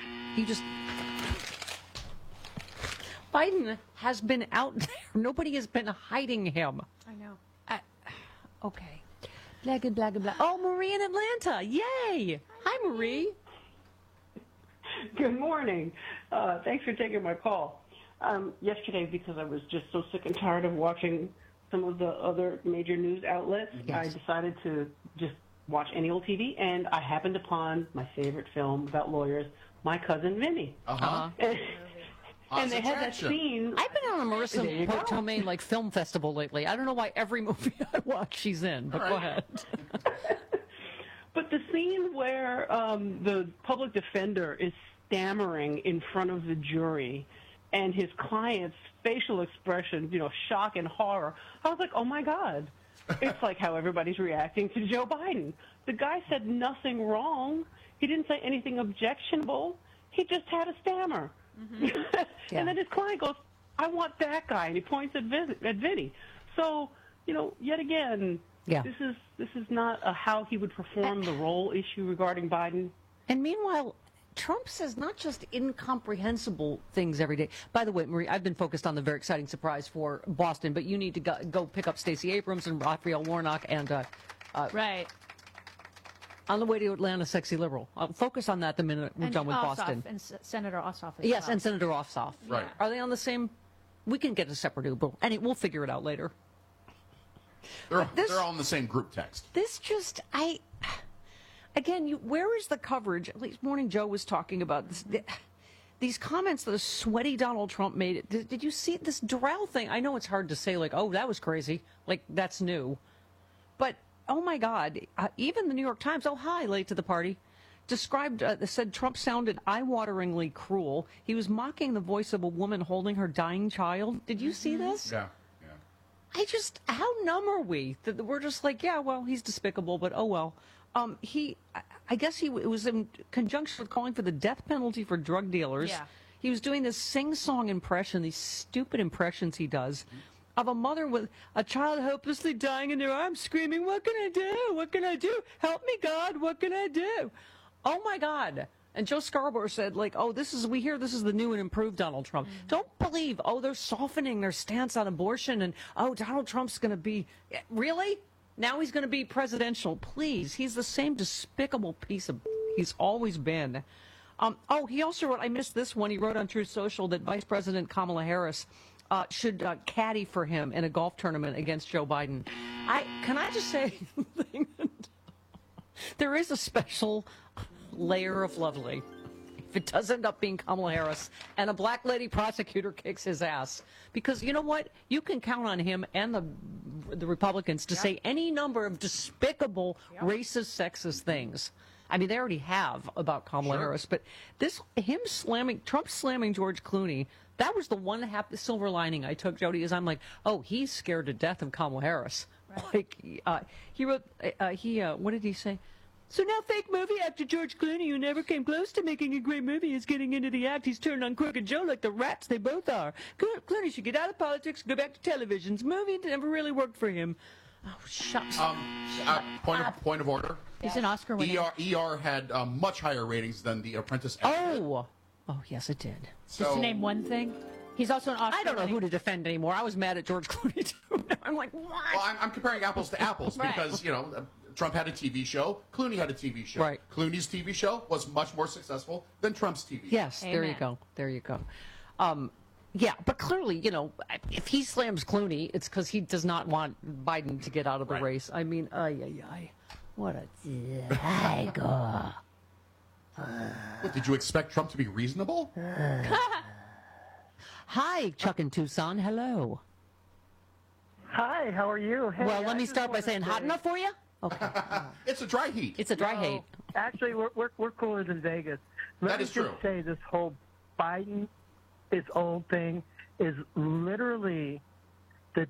Biden has been out there. Nobody has been hiding him. I know. Okay. Blah, blah, blah, blah. Oh, Marie in Atlanta. Yay. Hi, Marie. Good morning. Thanks for taking my call. Yesterday, because I was just so sick and tired of watching some of the other major news outlets, I decided to just watch any old TV, and I happened upon my favorite film about lawyers, My Cousin Vinny. And they had that scene. I've been on a Marissa Tomei film festival lately. I don't know why every movie I watch she's in, but go ahead. But the scene where the public defender is stammering in front of the jury and his client's facial expression, shock and horror, I was like, oh my God. It's like how everybody's reacting to Joe Biden. The guy said nothing wrong. He didn't say anything objectionable. He just had a stammer. And then his client goes, I want that guy. And he points at Vinny. So, yet again, this is not a how he would perform the role issue regarding Biden. And meanwhile, Trump says not just incomprehensible things every day. By the way, Marie, I've been focused on the very exciting surprise for Boston, but you need to go pick up Stacey Abrams and Raphael Warnock and on the way to Atlanta, Sexy Liberal. I'll focus on that the minute we're done with Ossoff, Boston. And Senator Ossoff as Yes, well. and Senator Ossoff. Right. Are they on the same? We can get a separate Uber, and we'll figure it out later. They're all in the same group text. Where is the coverage? At least Morning Joe was talking about this. These comments that a sweaty Donald Trump made. Did you see this Doral thing? I know it's hard to say, oh, that was crazy. That's new. But, oh, my God. Even the New York Times, late to the party, said Trump sounded eye-wateringly cruel. He was mocking the voice of a woman holding her dying child. Did you see this? Yeah. How numb are we? That we're just he's despicable, but oh well. I guess it was in conjunction with calling for the death penalty for drug dealers. Yeah. He was doing this sing-song impression, these stupid impressions he does, of a mother with a child hopelessly dying in their arms, screaming, "What can I do? What can I do? Help me, God! What can I do?" Oh my God! And Joe Scarborough said, we hear this is the new and improved Donald Trump. Don't believe, they're softening their stance on abortion and, Donald Trump's going to be, really? Now he's going to be presidential. Please. He's the same despicable piece of, he's always been. He also wrote, I missed this one, he wrote on Truth Social that Vice President Kamala Harris should caddy for him in a golf tournament against Joe Biden. Can I just say, there is a special layer of lovely if it does end up being Kamala Harris and a black lady prosecutor kicks his ass, because you know what, you can count on him and the Republicans to say any number of despicable racist, sexist things. I mean, they already have about Kamala Harris, but Trump slamming George Clooney, that was the one silver lining I took, Jody, is I'm like, he's scared to death of Kamala Harris. He wrote what did he say? So now fake movie actor George Clooney, who never came close to making a great movie, is getting into the act. He's turned on Crooked Joe like the rats they both are. Clooney should get out of politics, go back to televisions. Movie never really worked for him. Oh, shucks. Point of order. He's an Oscar winner. ER had much higher ratings than The Apprentice. Oh, yes, it did. Just to name one thing. He's also an Oscar. I don't know who to defend anymore. I was mad at George Clooney too. I'm like, what? Well, I'm comparing apples to apples because Trump had a TV show. Clooney had a TV show. Right. Clooney's TV show was much more successful than Trump's TV show. Yes, Amen. There you go. Yeah, but clearly, you know, if he slams Clooney, it's because he does not want Biden to get out of the race. I mean, what a tiger. What, did you expect Trump to be reasonable? Hi, Chuck in Tucson. Hello. Hi, how are you? Hey, Well, let me start by saying, hot enough for you? Okay. It's a dry heat. It's a dry heat. Actually, we're cooler than Vegas. Let me just say this whole Biden is old thing is literally the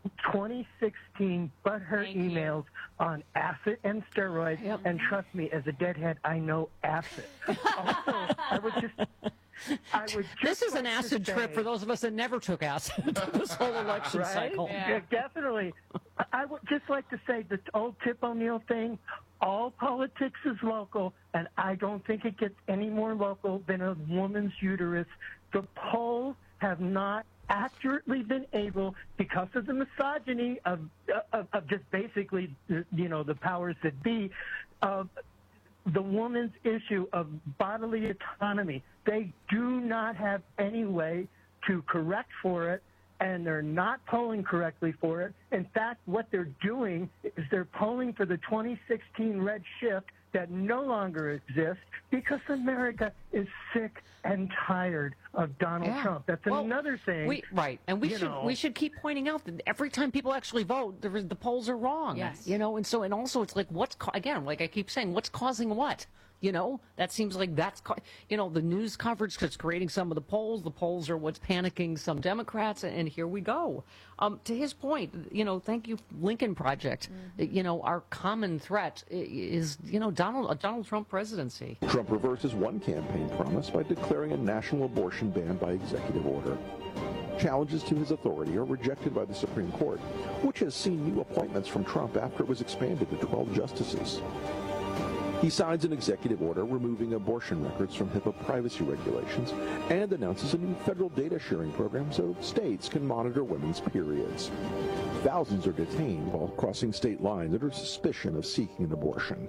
2016 butthurt emails on acid and steroids. Yep. And trust me, as a deadhead, I know acid. Also, I would just This is an like to acid trip say- for those of us that never took acid this whole election right? cycle. Yeah, definitely. I would just like to say the old Tip O'Neill thing, all politics is local, and I don't think it gets any more local than a woman's uterus. The polls have not accurately been able, because of the misogyny of just basically, you know, the powers that be, of the woman's issue of bodily autonomy. They do not have any way to correct for it, and they're not polling correctly for it. In fact, what they're doing is they're polling for the 2016 red shift that no longer exists because America is sick and tired of Donald Trump. That's another thing. And we should keep pointing out that every time people actually vote, the polls are wrong. Yes. You know, and also it's like, again, like I keep saying, what's causing what? You know, that seems like you know, the news coverage that's creating some of the polls. The polls are what's panicking some Democrats, and here we go. To his point, you know, thank you, Lincoln Project. You know, our common threat is, you know, Donald Trump presidency. Trump reverses one campaign promise by declaring a national abortion ban by executive order. Challenges to his authority are rejected by the Supreme Court, which has seen new appointments from Trump after it was expanded to 12 justices. He signs an executive order removing abortion records from HIPAA privacy regulations and announces a new federal data sharing program so states can monitor women's periods. Thousands are detained while crossing state lines under suspicion of seeking an abortion.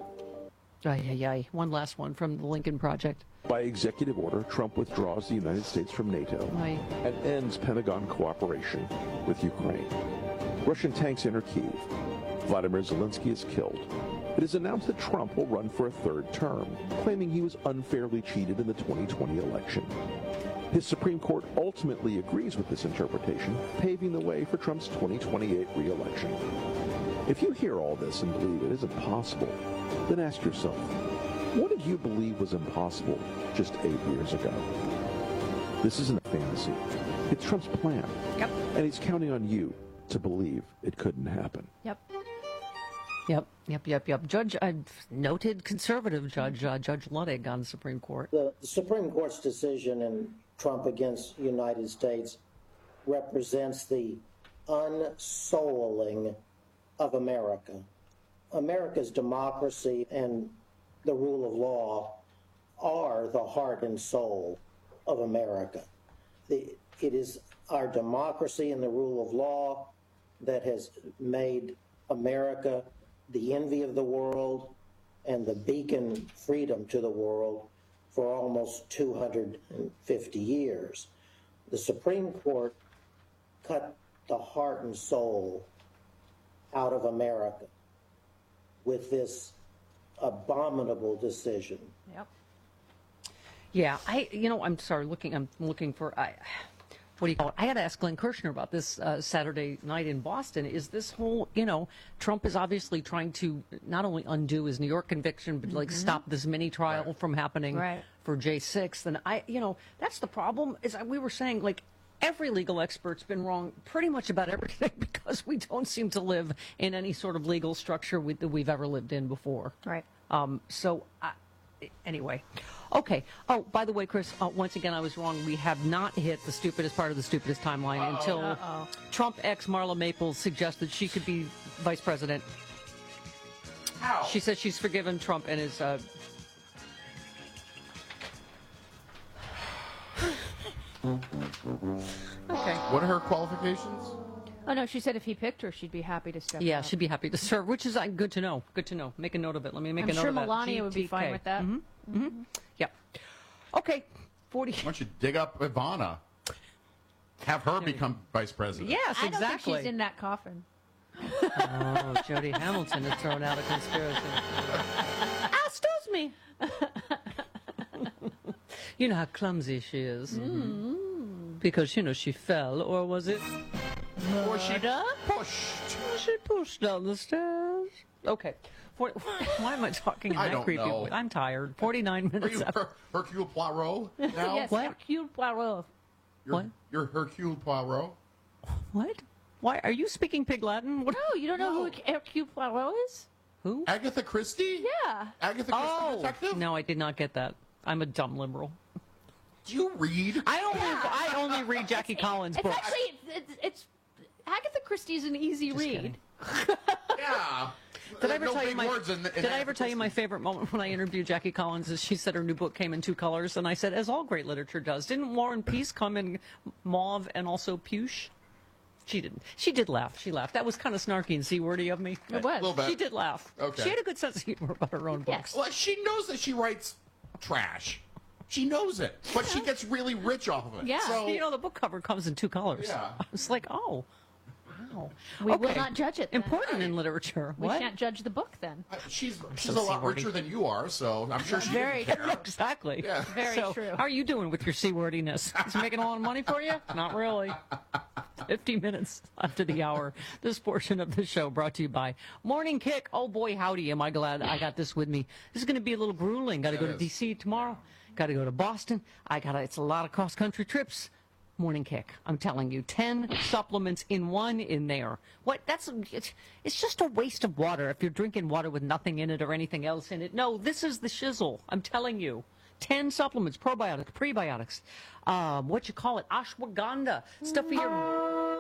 One last one from the Lincoln Project. By executive order, Trump withdraws the United States from NATO and ends Pentagon cooperation with Ukraine. Russian tanks enter Kyiv. Vladimir Zelensky is killed. It is announced that Trump will run for a third term, claiming he was unfairly cheated in the 2020 election. His Supreme Court ultimately agrees with this interpretation, paving the way for Trump's 2028 re-election. If you hear all this and believe it isn't possible, then ask yourself, what did you believe was impossible just 8 years ago? This isn't a fantasy. It's Trump's plan. Yep. And he's counting on you to believe it couldn't happen. Yep. Judge, noted conservative judge, Judge Luttig on the Supreme Court. The Supreme Court's decision in Trump against the United States represents the unsouling of America. America's democracy and the rule of law are the heart and soul of America. It is our democracy and the rule of law that has made America the envy of the world and the beacon freedom to the world for almost 250 years. The Supreme Court cut the heart and soul out of America with this abominable decision. Yep. Yeah, I'm sorry, I'm looking for, what do you call it? I got to ask Glenn Kirshner about this Saturday night in Boston. Is this whole, Trump is obviously trying to not only undo his New York conviction, but like stop this mini trial from happening for J6. And that's the problem, is we were saying, like, every legal expert's been wrong pretty much about everything because we don't seem to live in any sort of legal structure that we've ever lived in before. Right. Anyway. Okay. Oh, by the way, Chris, once again, I was wrong. We have not hit the stupidest part of the stupidest timeline until Trump ex Marla Maples suggested she could be vice president. How? She says she's forgiven Trump and his... Okay. What are her qualifications? Oh, no, she said if he picked her, she'd be happy to step Yeah, up. she'd be happy to serve, which is good to know. Good to know. Make a note of it. Let me make a note of that. I'm sure Melania would be fine GTK. with that. Yeah. Okay. 40. Why don't you dig up Ivana? Have her become vice president. Yes, I don't exactly. think she's in that coffin. Oh, Jody Hamilton has thrown out a conspiracy. Excuse me. You know how clumsy she is. Because, she fell, or was it? Or she pushed. She pushed down the stairs. Okay. Why am I talking in I that don't creepy know. way? I'm tired. 49 Are minutes. you Hercule Poirot now? Yes, What? Hercule Poirot. You're Hercule Poirot? What? Why? Are you speaking Pig Latin? What? No, you don't know who Hercule Poirot is? Who? Agatha Christie? Yeah. Agatha Christie detective? No, I did not get that. I'm a dumb liberal. Do you read? I only read Jackie Collins It's books. actually, it's Agatha Christie's an easy read. Yeah. Did I ever No tell you big my words in Did I ever tell you my favorite moment when I interviewed Jackie Collins? Is she said her new book came in 2 colors, and I said, as all great literature does. Didn't War and Peace come in mauve and also puce? She didn't. She did laugh. She laughed. That was kind of snarky and C-wordy of me. It was. A little bit. She did laugh. Okay. She had a good sense of humor about her own books. Well, she knows that she writes trash. She knows it, but she gets really rich off of it. Yeah. So, The book cover comes in 2 colors. Yeah. I was like, oh, wow. We will Okay. not judge it. Then. Important in literature. We what? can't judge the book then. she's so a lot C-wordy. richer than you are, so I'm sure she Very doesn't care. Exactly. Yeah. Very so, true. How are you doing with your C-wordiness? Is it making a lot of money for you? Not really. 50 minutes after the hour. This portion of the show brought to you by Morning Kick. Oh boy, howdy, am I glad I got this with me. This is going to be a little grueling. Got to go to D.C. tomorrow. Got to go to Boston. It's a lot of cross-country trips. Morning Kick. I'm telling you, 10 supplements in one in there. What? It's just a waste of water if you're drinking water with nothing in it or anything else in it. No, this is the shizzle. I'm telling you. 10 supplements, probiotics, prebiotics, ashwagandha, stuff for your...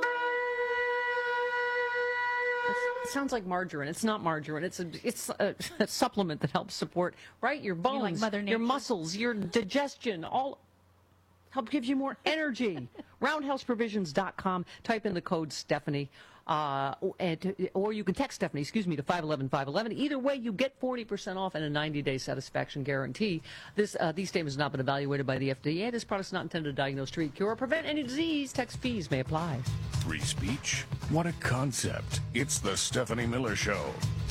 It sounds like margarine. It's not margarine. It's a supplement that helps support, your bones, like Mother your Nature? muscles, your digestion, help gives you more energy. RoundhouseProvisions.com. Type in the code Stephanie, or you can text Stephanie, to 511-511. Either way, you get 40% off and a 90-day satisfaction guarantee. These statements have not been evaluated by the FDA. This product is not intended to diagnose, treat, cure, or prevent any disease. Text fees may apply. Free speech? What a concept. It's the Stephanie Miller Show.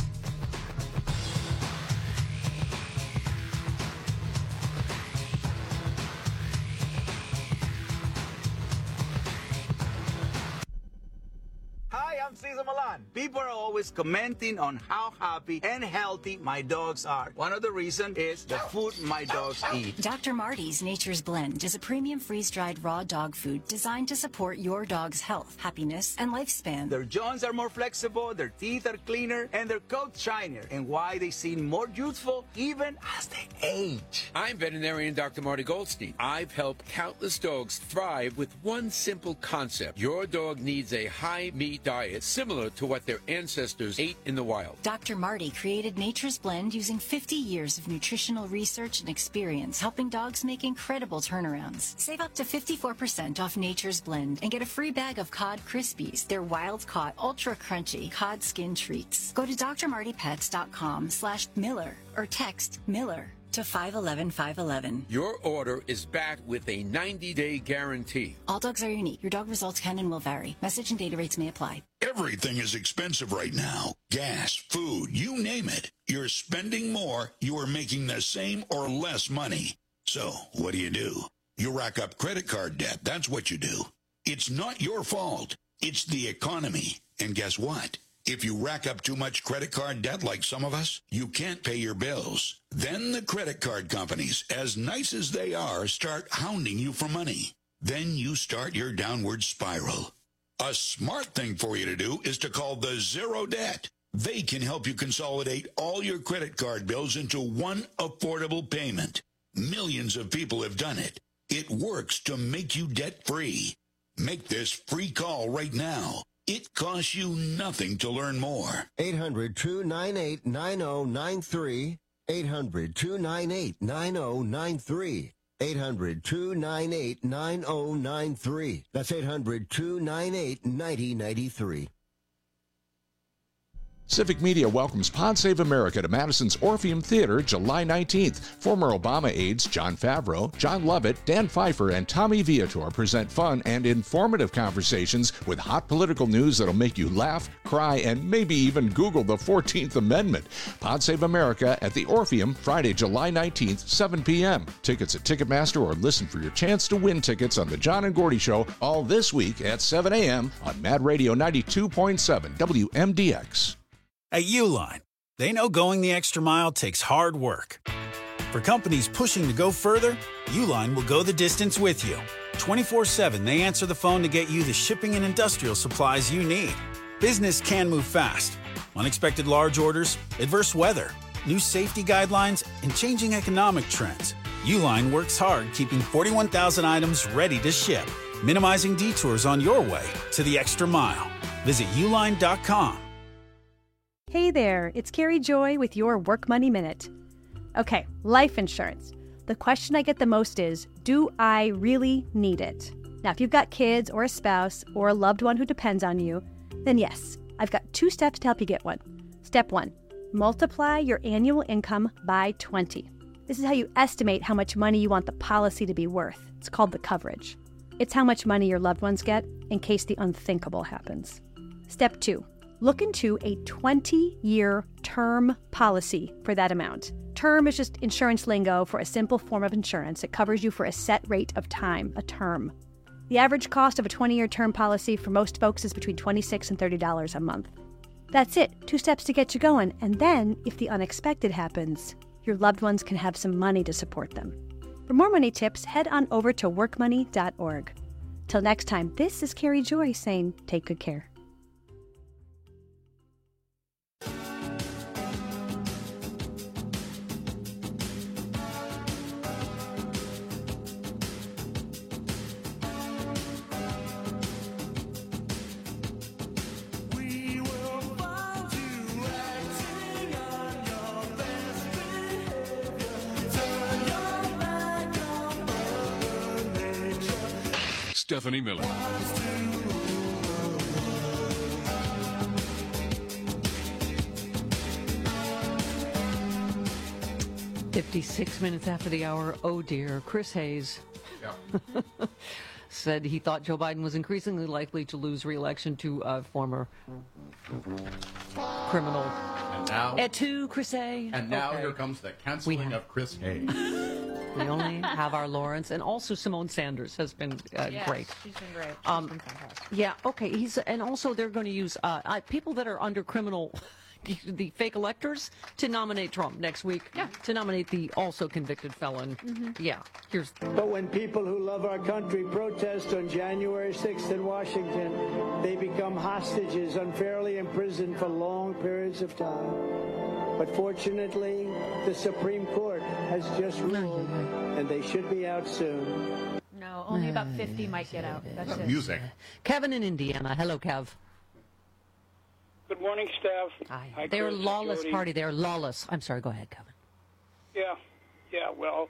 Hi, I'm Cesar Milan. People are always commenting on how happy and healthy my dogs are. One of the reasons is the food my dogs eat. Dr. Marty's Nature's Blend is a premium freeze-dried raw dog food designed to support your dog's health, happiness, and lifespan. Their joints are more flexible, their teeth are cleaner, and their coats shinier, and why they seem more youthful even as they age. I'm veterinarian Dr. Marty Goldstein. I've helped countless dogs thrive with one simple concept. Your dog needs a high-meat diet similar to what their ancestors ate in the wild. Dr. Marty created Nature's Blend using 50 years of nutritional research and experience, helping dogs make incredible turnarounds. Save up to 54% off Nature's Blend and get a free bag of Cod Krispies. They're wild-caught, ultra-crunchy cod skin treats. Go to drmartypets.com/Miller or text Miller to 511-511. Your order is backed with a 90-day guarantee. All dogs are unique. Your dog results can and will vary. Message and data rates may apply. Everything is expensive right now. Gas, food, you name it. You're spending more, you are making the same or less money. So, what do? You rack up credit card debt. That's what you do. It's not your fault. It's the economy. And guess what? If you rack up too much credit card debt like some of us, you can't pay your bills. Then the credit card companies, as nice as they are, start hounding you for money. Then you start your downward spiral. A smart thing for you to do is to call the Zero Debt. They can help you consolidate all your credit card bills into one affordable payment. Millions of people have done it. It works to make you debt-free. Make this free call right now. It costs you nothing to learn more. 800-298-9093. 800-298-9093. 800-298-9093. That's 800-298-9093. Civic Media welcomes Pod Save America to Madison's Orpheum Theater July 19th. Former Obama aides Jon Favreau, John Lovett, Dan Pfeiffer, and Tommy Viator present fun and informative conversations with hot political news that'll make you laugh, cry, and maybe even Google the 14th Amendment. Pod Save America at the Orpheum, Friday, July 19th, 7 p.m. Tickets at Ticketmaster or listen for your chance to win tickets on The John and Gordy Show all this week at 7 a.m. on Mad Radio 92.7 WMDX. At Uline, they know going the extra mile takes hard work. For companies pushing to go further, Uline will go the distance with you. 24/7, they answer the phone to get you the shipping and industrial supplies you need. Business can move fast. Unexpected large orders, adverse weather, new safety guidelines, and changing economic trends. Uline works hard keeping 41,000 items ready to ship, minimizing detours on your way to the extra mile. Visit uline.com. Hey there, it's Carrie Joy with your Work Money Minute. Okay, life insurance. The question I get the most is, do I really need it? Now, if you've got kids or a spouse or a loved one who depends on you, then yes, I've got 2 steps to help you get one. Step 1, multiply your annual income by 20. This is how you estimate how much money you want the policy to be worth. It's called the coverage. It's how much money your loved ones get in case the unthinkable happens. Step 2, look into a 20-year term policy for that amount. Term is just insurance lingo for a simple form of insurance. It covers you for a set rate of time, a term. The average cost of a 20-year term policy for most folks is between $26 and $30 a month. That's it, 2 steps to get you going. And then, if the unexpected happens, your loved ones can have some money to support them. For more money tips, head on over to workmoney.org. Till next time, this is Carrie Joy saying, take good care. Stephanie Miller. "56 minutes after the hour, oh dear, Chris Hayes said he thought Joe Biden was increasingly likely to lose re-election to a former criminal. And now, Et tu, Chris Hayes? And now here comes the canceling of Chris Hayes. We only have our Lawrence, and also Simone Sanders has been great. She's been great. She's been fantastic. Yeah, okay. And also they're going to use people that are under criminal, the fake electors, to nominate Trump next week. Yeah. To nominate the also convicted felon. Mm-hmm. Yeah. But when people who love our country protest on January 6th in Washington, they become hostages, unfairly imprisoned for long periods of time. But fortunately, the Supreme Court has just ruled, and they should be out soon. No, only about 50 might get out. That's it. Music. Kevin in Indiana. Hello, Kev. Good morning, Steph. Hi. They're a lawless party. They're lawless. I'm sorry. Go ahead, Kevin. Yeah. Well,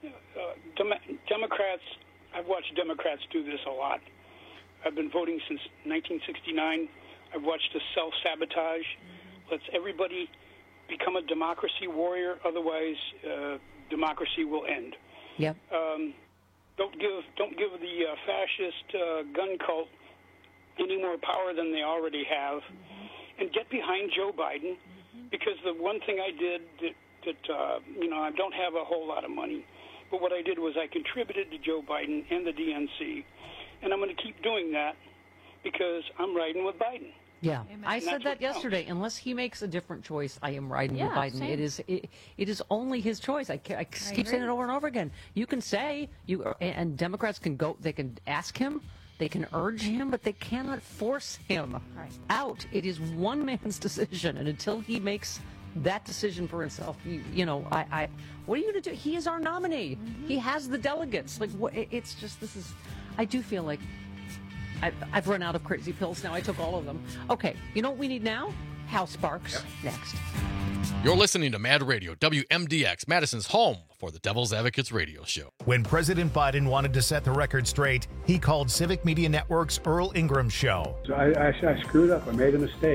Democrats, I've watched Democrats do this a lot. I've been voting since 1969. I've watched the self-sabotage. Let's everybody become a democracy warrior, otherwise democracy will end. Yep. Don't give the fascist gun cult any more power than they already have, and get behind Joe Biden, because the one thing I did that I don't have a whole lot of money, but what I did was I contributed to Joe Biden and the DNC, and I'm going to keep doing that because I'm riding with Biden. Yeah, I said that yesterday. Unless he makes a different choice, I am riding with Biden. Same. It is only his choice. I keep saying it over and over again. You can say and Democrats can go. They can ask him. They can urge him, but they cannot force him out. It is one man's decision, and until he makes that decision for himself, what are you going to do? He is our nominee. He has the delegates. It's just this is. I do feel like. I've run out of crazy pills now. I took all of them. Okay, you know what we need now? Hal Sparks next. You're listening to Mad Radio, WMDX, Madison's home for the Devil's Advocates radio show. When President Biden wanted to set the record straight, he called Civic Media Network's Earl Ingram Show. So I screwed up. I made a mistake.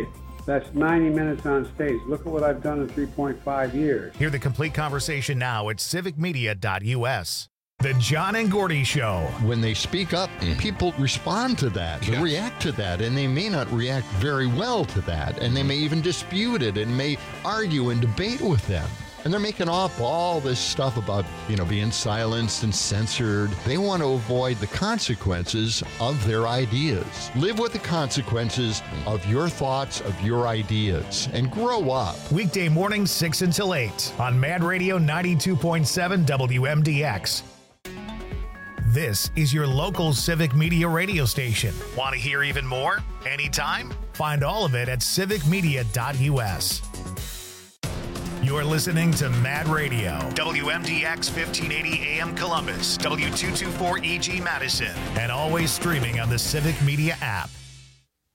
That's 90 minutes on stage. Look at what I've done in 3.5 years. Hear the complete conversation now at civicmedia.us. The John and Gordy Show. When they speak up, people respond to that. They react to that, and they may not react very well to that, and they may even dispute it and may argue and debate with them. And they're making up all this stuff about, being silenced and censored. They want to avoid the consequences of their ideas. Live with the consequences of your thoughts, of your ideas, and grow up. Weekday mornings 6 until 8 on Mad Radio 92.7 WMDX. This is your local Civic Media radio station. Want to hear even more? Anytime? Find all of it at civicmedia.us. You're listening to Mad Radio, WMDX 1580 AM Columbus, W224 EG Madison, and always streaming on the Civic Media app.